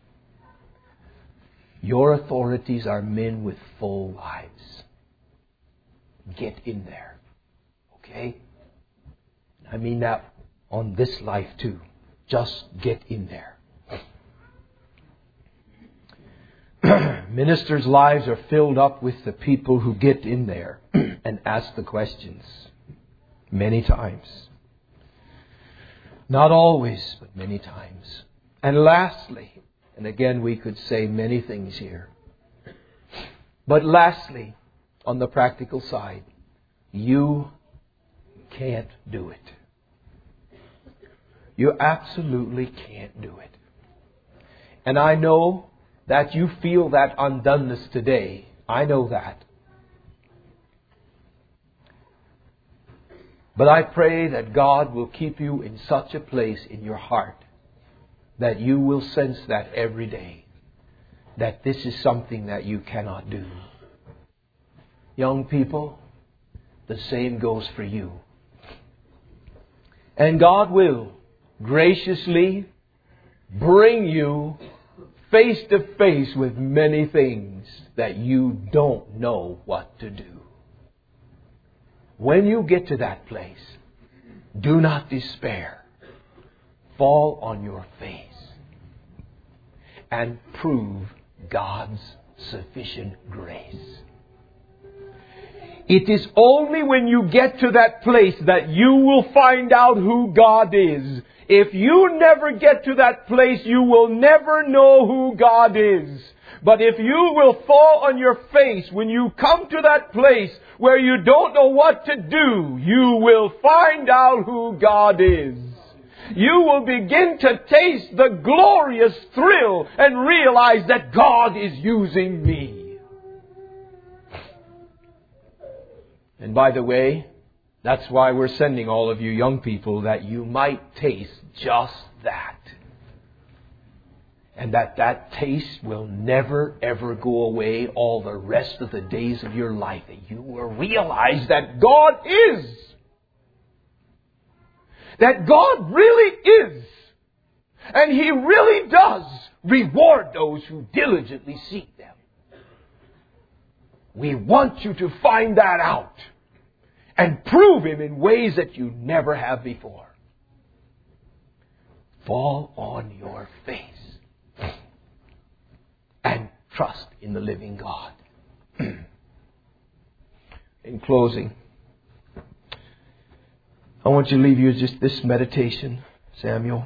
Your authorities are men with full lives. Get in there. Okay? I mean that on this life too. Just get in there. Ministers' lives are filled up with the people who get in there and ask the questions. Many times. Not always, but many times. And lastly, and again we could say many things here. But lastly, on the practical side, you can't do it. You absolutely can't do it. And I know that you feel that undoneness today. I know that. But I pray that God will keep you in such a place in your heart that you will sense that every day, that this is something that you cannot do. Young people, the same goes for you. And God will graciously bring you face to face with many things that you don't know what to do. When you get to that place, do not despair. Fall on your face and prove God's sufficient grace. It is only when you get to that place that you will find out who God is. If you never get to that place, you will never know who God is. But if you will fall on your face when you come to that place where you don't know what to do, you will find out who God is. You will begin to taste the glorious thrill and realize that God is using me. And by the way, that's why we're sending all of you young people, that you might taste just that. And that that taste will never ever go away all the rest of the days of your life. That you will realize that God is. That God really is. And He really does reward those who diligently seek them. We want you to find that out. And prove Him in ways that you never have before. Fall on your face. And trust in the living God. In closing, I want you to leave you with just this meditation, Samuel.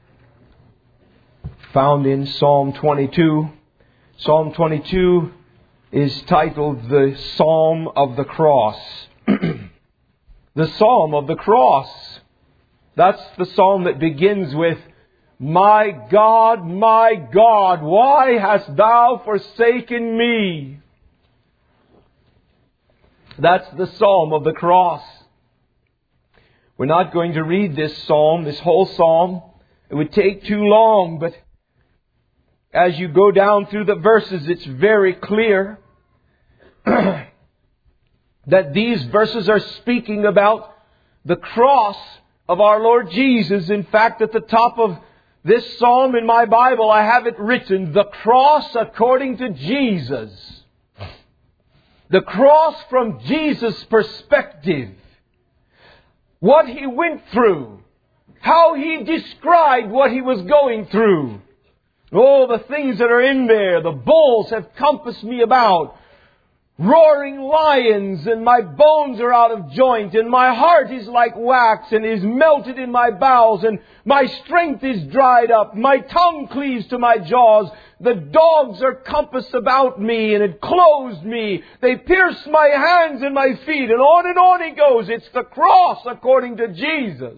Found in Psalm twenty-two. Psalm twenty-two is titled the Psalm of the Cross. The Psalm of the Cross. That's the psalm that begins with, "My God, my God, why hast thou forsaken me?" That's the Psalm of the Cross. We're not going to read this psalm, this whole psalm. It would take too long, but as you go down through the verses, it's very clear that these verses are speaking about the cross of our Lord Jesus. In fact, at the top of this psalm in my Bible, I have it written, "The cross according to Jesus." The cross from Jesus' perspective. What He went through. How He described what He was going through. Oh, the things that are in there. The bulls have compassed me about. Roaring lions, and my bones are out of joint, and my heart is like wax, and is melted in my bowels, and my strength is dried up. My tongue cleaves to my jaws. The dogs are compassed about me, and it closed me. They pierced my hands and my feet, and on and on it goes. It's the cross according to Jesus.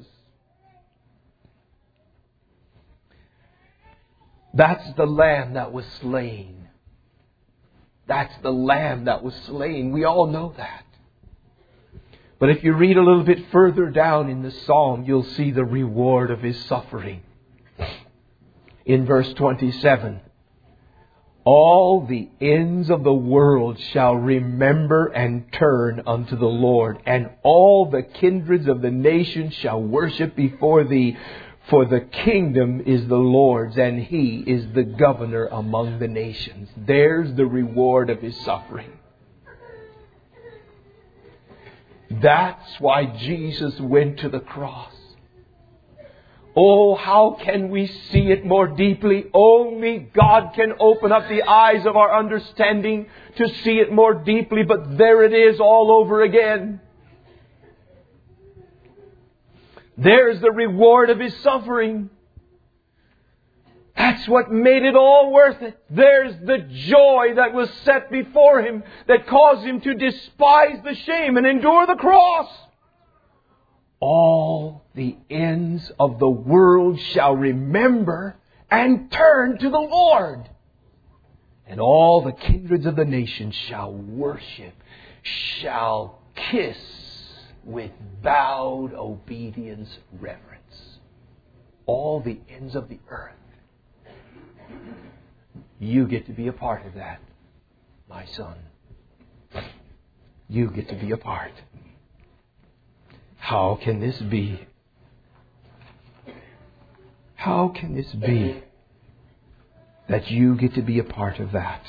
That's the Lamb that was slain. That's the Lamb that was slain. We all know that. But if you read a little bit further down in the Psalm, you'll see the reward of His suffering. In verse twenty-seven, all the ends of the world shall remember and turn unto the Lord, and all the kindreds of the nations shall worship before Thee. For the kingdom is the Lord's, and He is the governor among the nations. There's the reward of His suffering. That's why Jesus went to the cross. Oh, how can we see it more deeply? Only God can open up the eyes of our understanding to see it more deeply. But there it is all over again. There's the reward of His suffering. That's what made it all worth it. There's the joy that was set before Him that caused Him to despise the shame and endure the cross. All the ends of the world shall remember and turn to the Lord. And all the kindreds of the nations shall worship, shall kiss with bowed obedience, reverence. All the ends of the earth. You get to be a part of that, my son. You get to be a part. How can this be? How can this be that you get to be a part of that?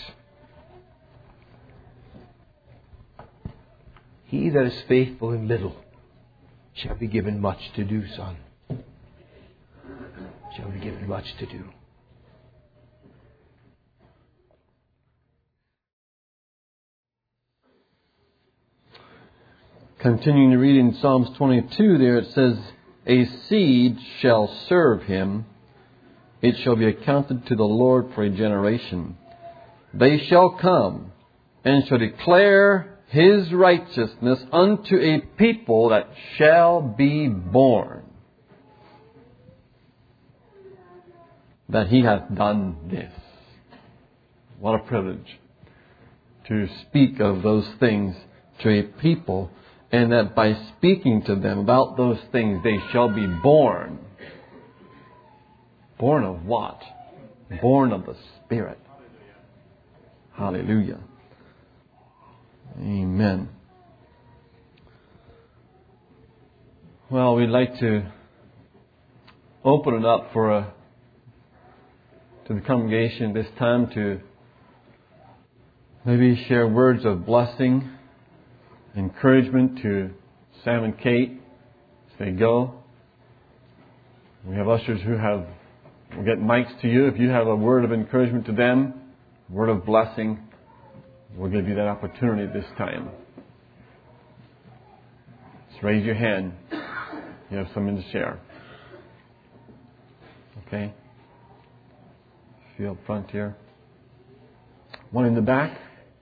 He that is faithful in little shall be given much to do, son. Shall be given much to do.
Continuing to read in Psalms twenty-two there, it says, a seed shall serve him. It shall be accounted to the Lord for a generation. They shall come and shall declare His righteousness unto a people that shall be born. That He hath done this. What a privilege to speak of those things to a people, and that by speaking to them about those things they shall be born. Born of what? Born of the Spirit. Hallelujah. Amen. Well, we'd like to open it up for a, to the congregation this time to maybe share words of blessing, encouragement to Sam and Kate as they go. We have ushers who have, we'll get mics to you. If you have a word of encouragement to them, a word of blessing, we'll give you that opportunity this time. Just raise your hand. You have something to share. Okay? See up front here. One in the back.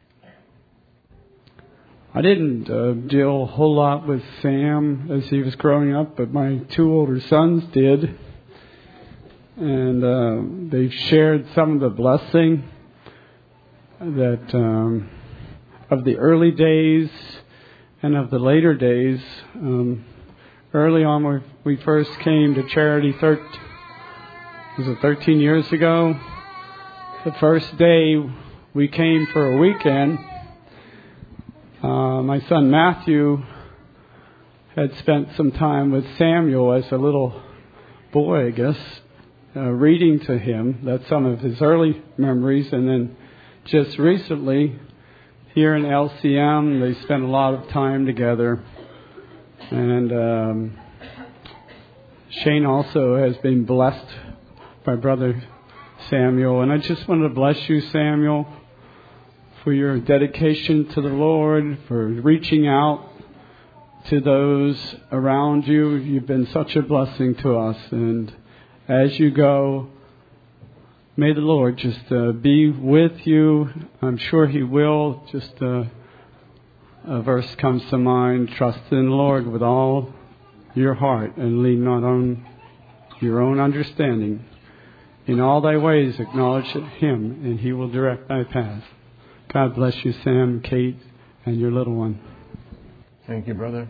I didn't uh, deal a whole lot with Sam as he was growing up, but my two older sons did. And uh, they've shared some of the blessing that um, of the early days and of the later days. Um, early on, when we first came to Charity, thir- was it thirteen years ago? The first day we came for a weekend. Uh, my son Matthew had spent some time with Samuel as a little boy, I guess, uh, reading to him. That's some of his early memories. And then just recently, here in L C M, they spent a lot of time together. And um, Shane also has been blessed by Brother Samuel. And I just wanted to bless you, Samuel, for your dedication to the Lord, for reaching out to those around you. You've been such a blessing to us. And as you go, may the Lord just uh, be with you. I'm sure He will. Just uh, a verse comes to mind. Trust in the Lord with all your heart and lean not on your own understanding. In all thy ways acknowledge Him, and He will direct thy path. God bless you, Sam, Kate, and your little one.
Thank you, brother.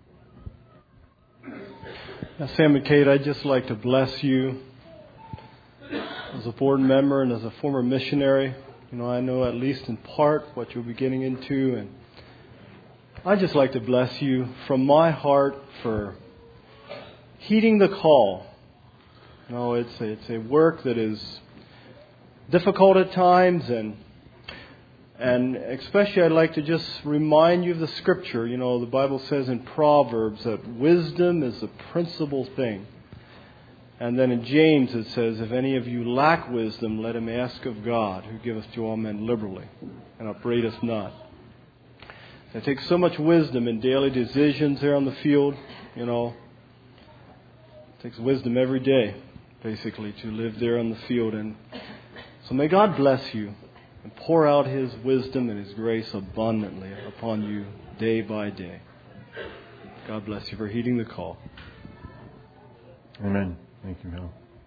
Now, Sam and Kate, I'd just like to bless you as a board member and as a former missionary. You know, I know at least in part what you'll be getting into, and I'd just like to bless you from my heart for heeding the call. You know, it's a, it's a work that is difficult at times, and and especially I'd like to just remind you of the Scripture. You know, the Bible says in Proverbs that wisdom is the principal thing. And then in James it says, if any of you lack wisdom, let him ask of God, who giveth to all men liberally, and upbraideth not. It takes so much wisdom in daily decisions there on the field. You know, it takes wisdom every day, basically, to live there on the field. And so may God bless you and pour out His wisdom and His grace abundantly upon you day by day. God bless you for heeding the call.
Amen. Thank you,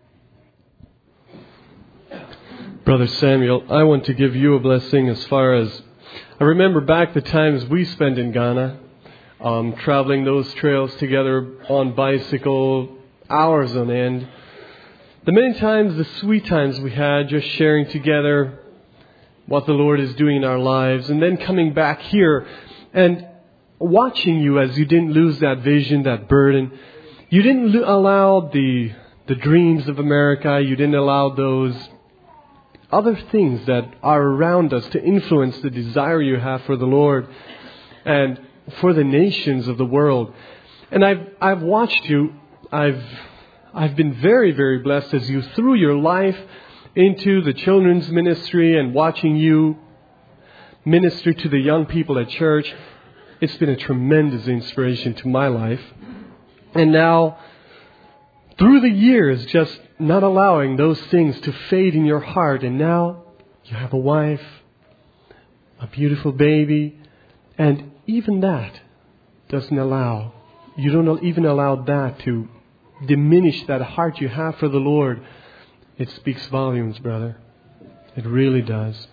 Mel.
Brother Samuel, I want to give you a blessing as far as I remember back the times we spent in Ghana, um, traveling those trails together on bicycle, hours on end. The many times, the sweet times we had just sharing together what the Lord is doing in our lives, and then coming back here and watching you as you didn't lose that vision, that burden. You didn't lo- allow the the dreams of America, you didn't allow those other things that are around us to influence the desire you have for the Lord and for the nations of the world. And I've I've watched you. I've I've been very, very blessed as you threw your life into the children's ministry and watching you minister to the young people at church. It's been a tremendous inspiration to my life. And now, through the years, just not allowing those things to fade in your heart. And now you have a wife, a beautiful baby, and even that doesn't allow, you don't even allow that to diminish that heart you have for the Lord. It speaks volumes, brother. It really does.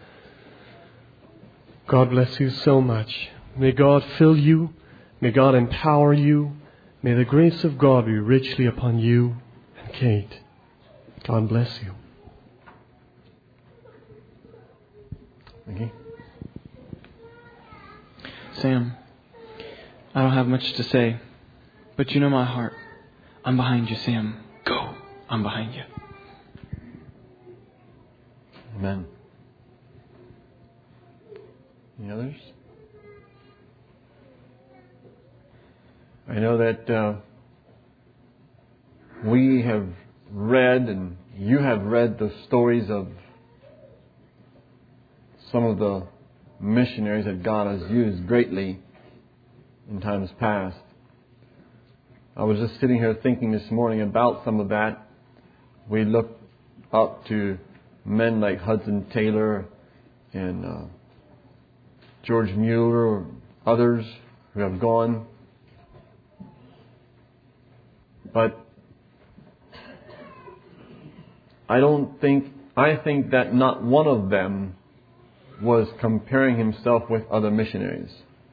God bless you so much. May God fill you. May God empower you. May the grace of God be richly upon you and Kate. God bless you.
Okay.
Sam, I don't have much to say, but you know my heart. I'm behind you, Sam. Go. I'm behind you.
Amen. Any others? I know that uh, we have read and you have read the stories of some of the missionaries that God has used greatly in times past. I was just sitting here thinking this morning about some of that. We look up to men like Hudson Taylor and uh, George Mueller or others who have gone. But I don't think, I think that not one of them was comparing himself with other missionaries.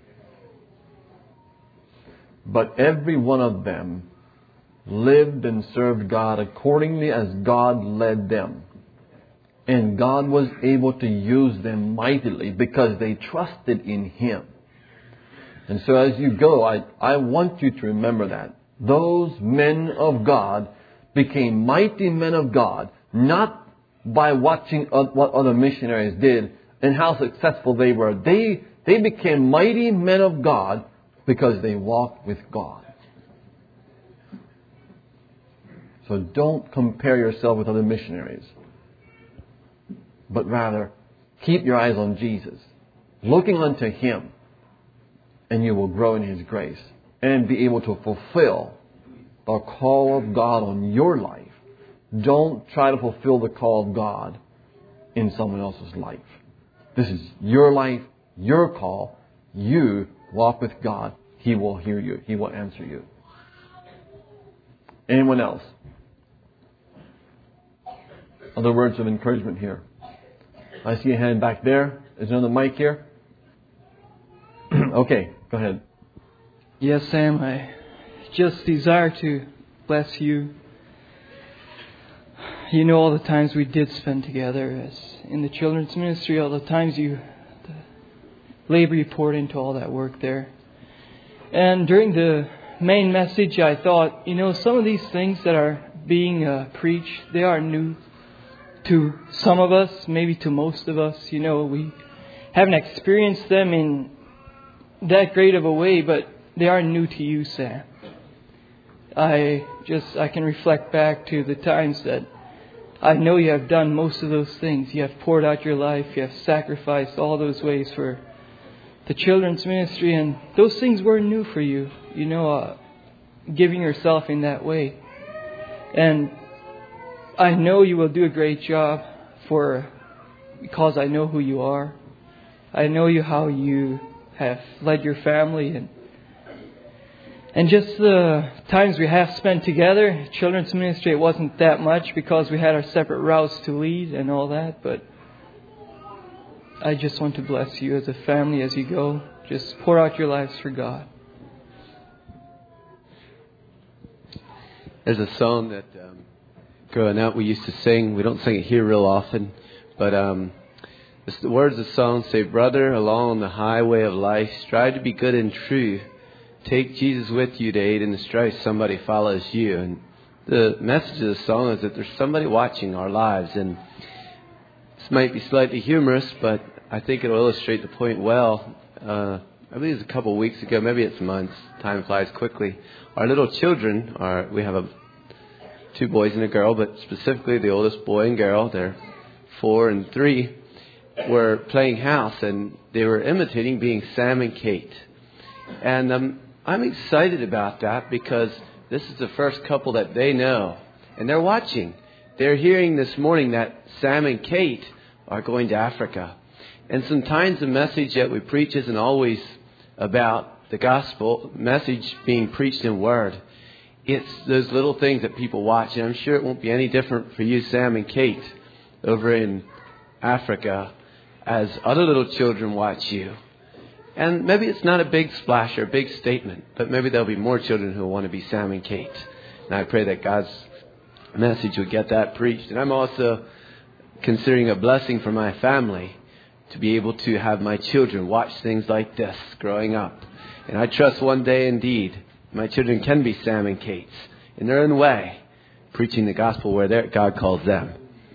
But every one of them lived and served God accordingly as God led them. And God was able to use them mightily because they trusted in Him. And so as you go, I, I want you to remember that. Those men of God became mighty men of God, not by watching what other missionaries did and how successful they were. They, they became mighty men of God because they walked with God. So don't compare yourself with other missionaries, but rather keep your eyes on Jesus, looking unto Him, and you will grow in His grace and be able to fulfill the call of God on your life. Don't try to fulfill the call of God in someone else's life. This is your life, your call. You walk with God. He will hear you. He will answer you. Anyone else? Other words of encouragement here? I see a hand back there. Is there another mic here? Okay, go ahead.
Yes, Sam, I just desire to bless you. You know all the times we did spend together as in the children's ministry, all the times you, the labor you poured into all that work there. And during the main message, I thought, you know, some of these things that are being uh, preached, they are new to some of us, maybe to most of us. You know, we haven't experienced them in that great of a way, but they are new to you, Sam. I just, I can reflect back to the times that I know you have done most of those things. You have poured out your life. You have sacrificed all those ways for the children's ministry. And those things were new for you. You know, uh, giving yourself in that way. And I know you will do a great job for, because I know who you are. I know you how you have led your family and And just the times we have spent together, children's ministry, it wasn't that much because we had our separate routes to lead and all that. But I just want to bless you as a family as you go. Just pour out your lives for God.
There's a song that um, growing up we used to sing. We don't sing it here real often. But um, the words of the song say, "Brother, along the highway of life, strive to be good and true. Take Jesus with you to aid in the strife somebody follows you." And the message of the song is that there's somebody watching our lives. And this might be slightly humorous, but I think it'll illustrate the point well. Uh, I believe it's a couple of weeks ago, maybe it's months. Time flies quickly. Our little children are, we have a, two boys and a girl, but specifically the oldest boy and girl, they're four and three, were playing house and they were imitating being Sam and Kate. And um, I'm excited about that because this is the first couple that they know. And they're watching. They're hearing this morning that Sam and Kate are going to Africa. And sometimes the message that we preach isn't always about the gospel message being preached in word. It's those little things that people watch. And I'm sure it won't be any different for you, Sam and Kate, over in Africa as other little children watch you. And maybe it's not a big splash or a big statement, but maybe there'll be more children who want to be Sam and Kate. And I pray that God's message would get that preached. And I'm also considering a blessing for my family to be able to have my children watch things like this growing up. And I trust one day indeed my children can be Sam and Kate's in their own way, preaching the gospel where God calls them.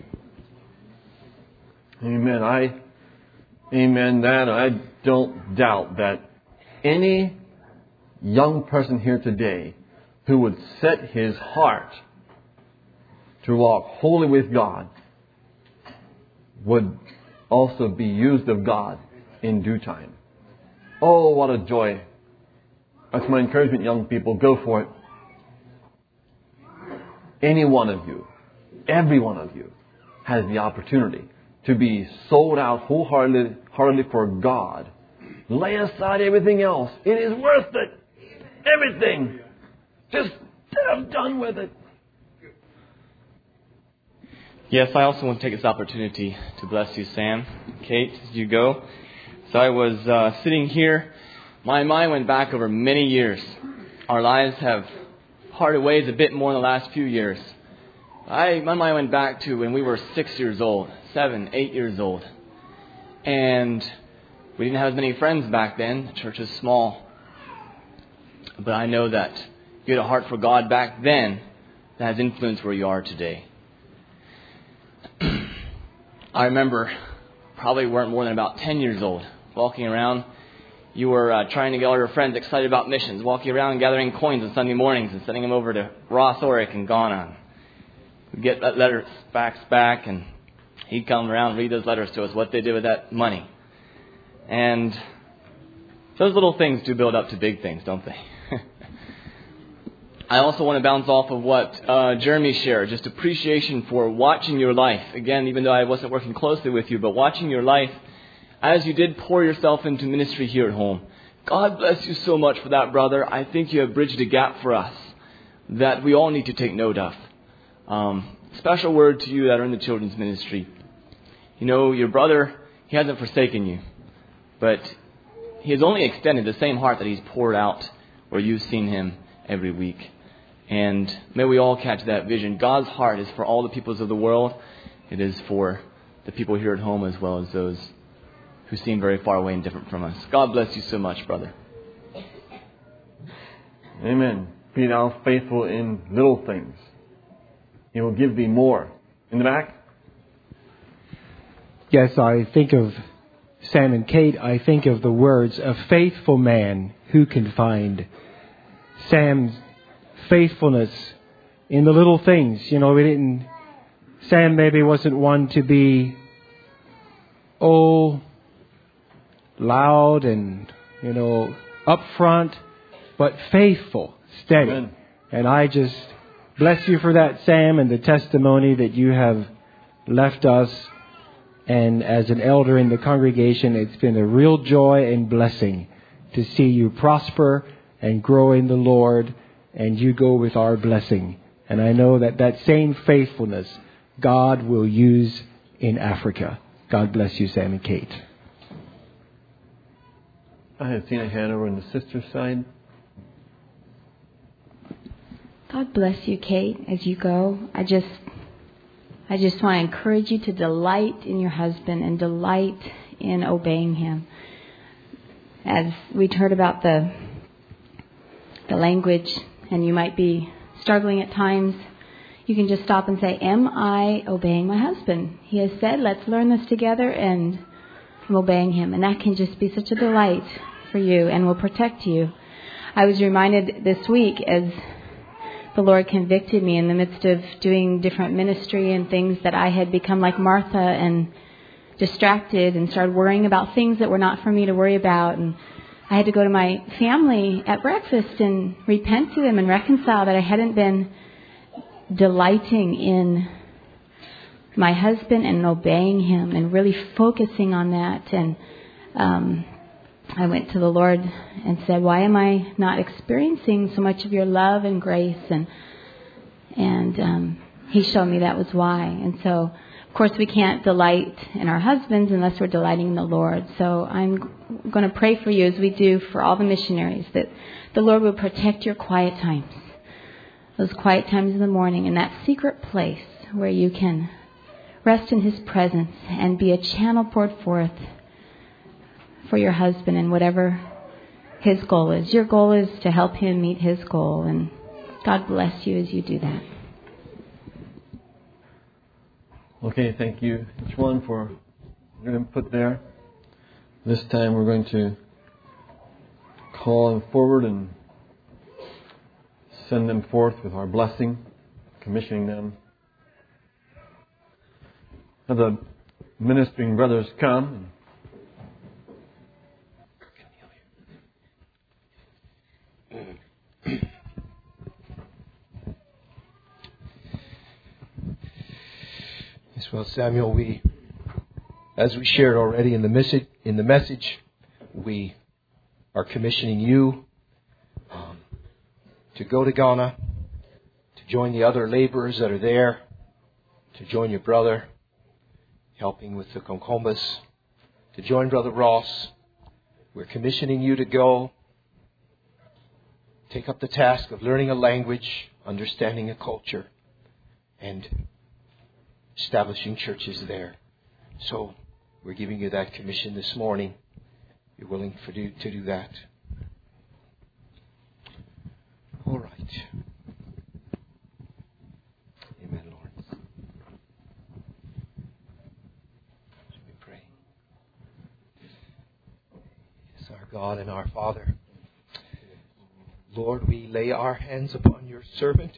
Amen. I, amen that. I don't doubt that any young person here today who would set his heart to walk wholly with God would also be used of God in due time. Oh, what a joy. That's my encouragement, young people. Go for it. Any one of you, every one of you, has the opportunity to be sold out wholeheartedly heartedly for God. Lay aside everything else. It is worth it. Everything. Just have done with it.
Yes, I also want to take this opportunity to bless you, Sam, Kate, as you go. So I was uh, sitting here. My mind went back over many years. Our lives have parted ways a bit more in the last few years. I, my mind went back to when we were six years old, seven, eight years old. And we didn't have as many friends back then. The church was small. But I know that you had a heart for God back then that has influenced where you are today. I remember probably weren't more than about ten years old, walking around. You were uh, trying to get all your friends excited about missions, walking around and gathering coins on Sunday mornings and sending them over to Ross Orick in Ghana. We'd get that letter fax back, and he'd come around and read those letters to us, what they did with that money. And those little things do build up to big things, don't they? I also want to bounce off of what uh, Jeremy shared, just appreciation for watching your life. Again, even though I wasn't working closely with you, but watching your life as you did pour yourself into ministry here at home. God bless you so much for that, brother. I think you have bridged a gap for us that we all need to take note of. Um, special word to you that are in the children's ministry. You know, your brother, He hasn't forsaken you. But He has only extended the same heart that He's poured out where you've seen Him every week. And may we all catch that vision. God's heart is for all the peoples of the world. It is for the people here at home as well as those who seem very far away and different from us. God bless you so much, brother.
Amen. Be thou faithful in little things. He will give thee more. In the back?
Yes, I think of Sam and Kate. I think of the words, a faithful man who can find. Sam's faithfulness in the little things. You know, we didn't, Sam maybe wasn't one to be, oh, loud and, you know, upfront, but faithful, steady. Amen. And I just bless you for that, Sam, and the testimony that you have left us. And as an elder in the congregation, it's been a real joy and blessing to see you prosper and grow in the Lord, and you go with our blessing. And I know that that same faithfulness God will use in Africa. God bless you, Sam and Kate.
I have seen a hand over on the sister's side.
God bless you, Kate, as you go. I just, I just want to encourage you to delight in your husband and delight in obeying him. As we'd heard about the, the language, and you might be struggling at times, you can just stop and say, am I obeying my husband? He has said, let's learn this together, and I'm obeying him. And that can just be such a delight for you and will protect you. I was reminded this week as the Lord convicted me in the midst of doing different ministry and things that I had become like Martha and distracted and started worrying about things that were not for me to worry about. And I had to go to my family at breakfast and repent to them and reconcile that I hadn't been delighting in my husband and obeying him and really focusing on that. And um, I went to the Lord and said, why am I not experiencing so much of your love and grace? And and um, he showed me that was why. And so, of course, we can't delight in our husbands unless we're delighting in the Lord. So I'm going to pray for you as we do for all the missionaries, that the Lord will protect your quiet times, those quiet times in the morning, in that secret place where you can rest in his presence and be a channel poured forth for your husband and whatever his goal is. Your goal is to help him meet his goal, and God bless you as you do that.
Okay, thank you each one for your input there. This time we're going to call them forward and send them forth with our blessing, commissioning them. Have the ministering brothers come.
Yes, well, Samuel, we, as we shared already in the message, in the message, we are commissioning you um, to go to Ghana, to join the other laborers that are there, to join your brother, helping with the Konkombas, to join Brother Ross. We're commissioning you to go, take up the task of learning a language, understanding a culture, and establishing churches there. So we're giving you that commission this morning. You're willing for do, to do that. All right. Amen, Lord. Let me pray. Yes, our God and our Father, Lord, we lay our hands upon your servant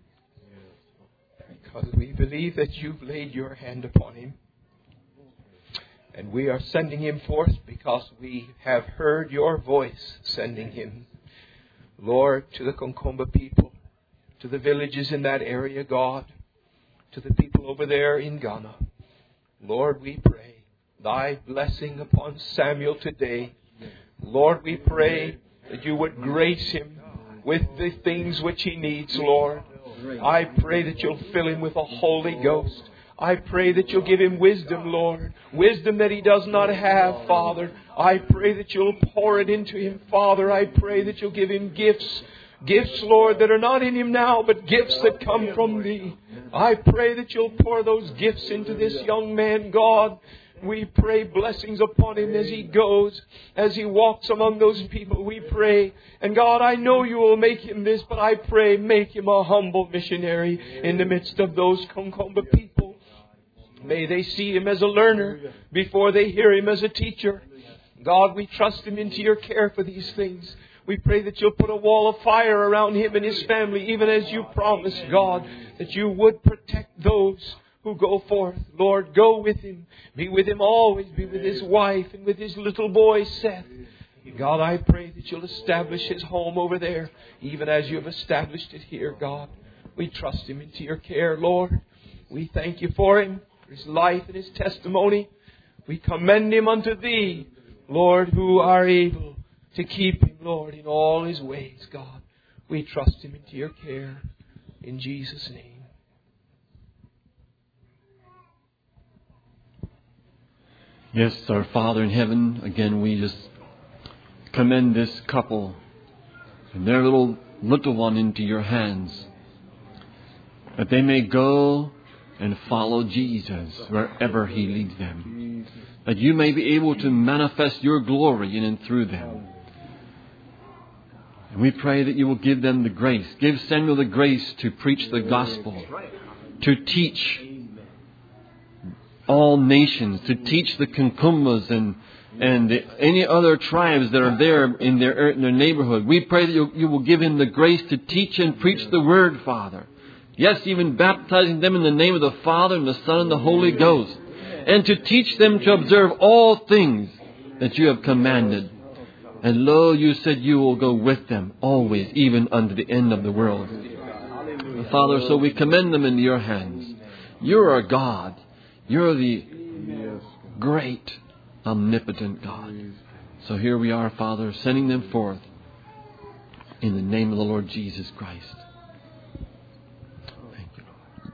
because we believe that you've laid your hand upon him. And we are sending him forth because we have heard your voice sending him, Lord, to the Konkomba people, to the villages in that area, God, to the people over there in Ghana. Lord, we pray thy blessing upon Samuel today. Lord, we pray that you would grace him with the things which he needs, Lord. I pray that you'll fill him with the Holy Ghost. I pray that you'll give him wisdom, Lord. Wisdom that he does not have, Father. I pray that you'll pour it into him, Father. I pray that you'll give him gifts. Gifts, Lord, that are not in him now, but gifts that come from thee. I pray that you'll pour those gifts into this young man, God. We pray blessings upon him as he goes, as he walks among those people. We pray. And God, I know you will make him this, but I pray make him a humble missionary in the midst of those Concomba people. May they see him as a learner before they hear him as a teacher. God, we trust him into your care for these things. We pray that you'll put a wall of fire around him and his family, even as you promised, God, that you would protect those who go forth. Lord, go with him. Be with him always. Be with his wife and with his little boy, Seth. God, I pray that you'll establish his home over there, even as you have established it here, God. We trust him into your care, Lord. We thank you for him, for his life and his testimony. We commend him unto thee, Lord, who are able to keep him, Lord, in all his ways, God. We trust him into your care. In Jesus' name.
Yes, our Father in heaven, again we just commend this couple and their little little one into your hands, that they may go and follow Jesus wherever he leads them, that you may be able to manifest your glory in and through them. And we pray that you will give them the grace, give Samuel the grace to preach the gospel, to teach all nations, to teach the Concombas and and the, any other tribes that are there in their in their neighborhood. We pray that you, you will give him the grace to teach and preach the word, Father. Yes, even baptizing them in the name of the Father and the Son and the Holy Ghost, and to teach them to observe all things that you have commanded. And lo, you said you will go with them always, even unto the end of the world. Father, so we commend them into your hands. You're our God. You're the great, omnipotent God. So here we are, Father, sending them forth in the name of the Lord Jesus Christ. Thank you, Lord.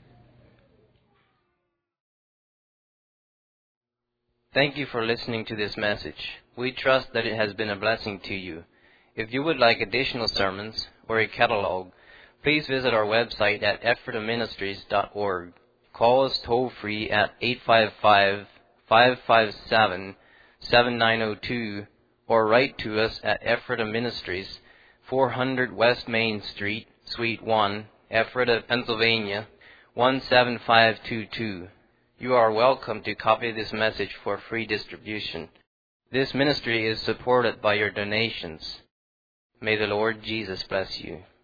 Thank you for listening to this message. We trust that it has been a blessing to you. If you would like additional sermons or a catalog, please visit our website at ephrata ministries dot org. Call us toll-free at eight five five, five five seven, seven nine zero two or write to us at Ephrata Ministries, four hundred West Main Street, Suite one, Ephrata, Pennsylvania, one seven five two two. You are welcome to copy this message for free distribution. This ministry is supported by your donations. May the Lord Jesus bless you.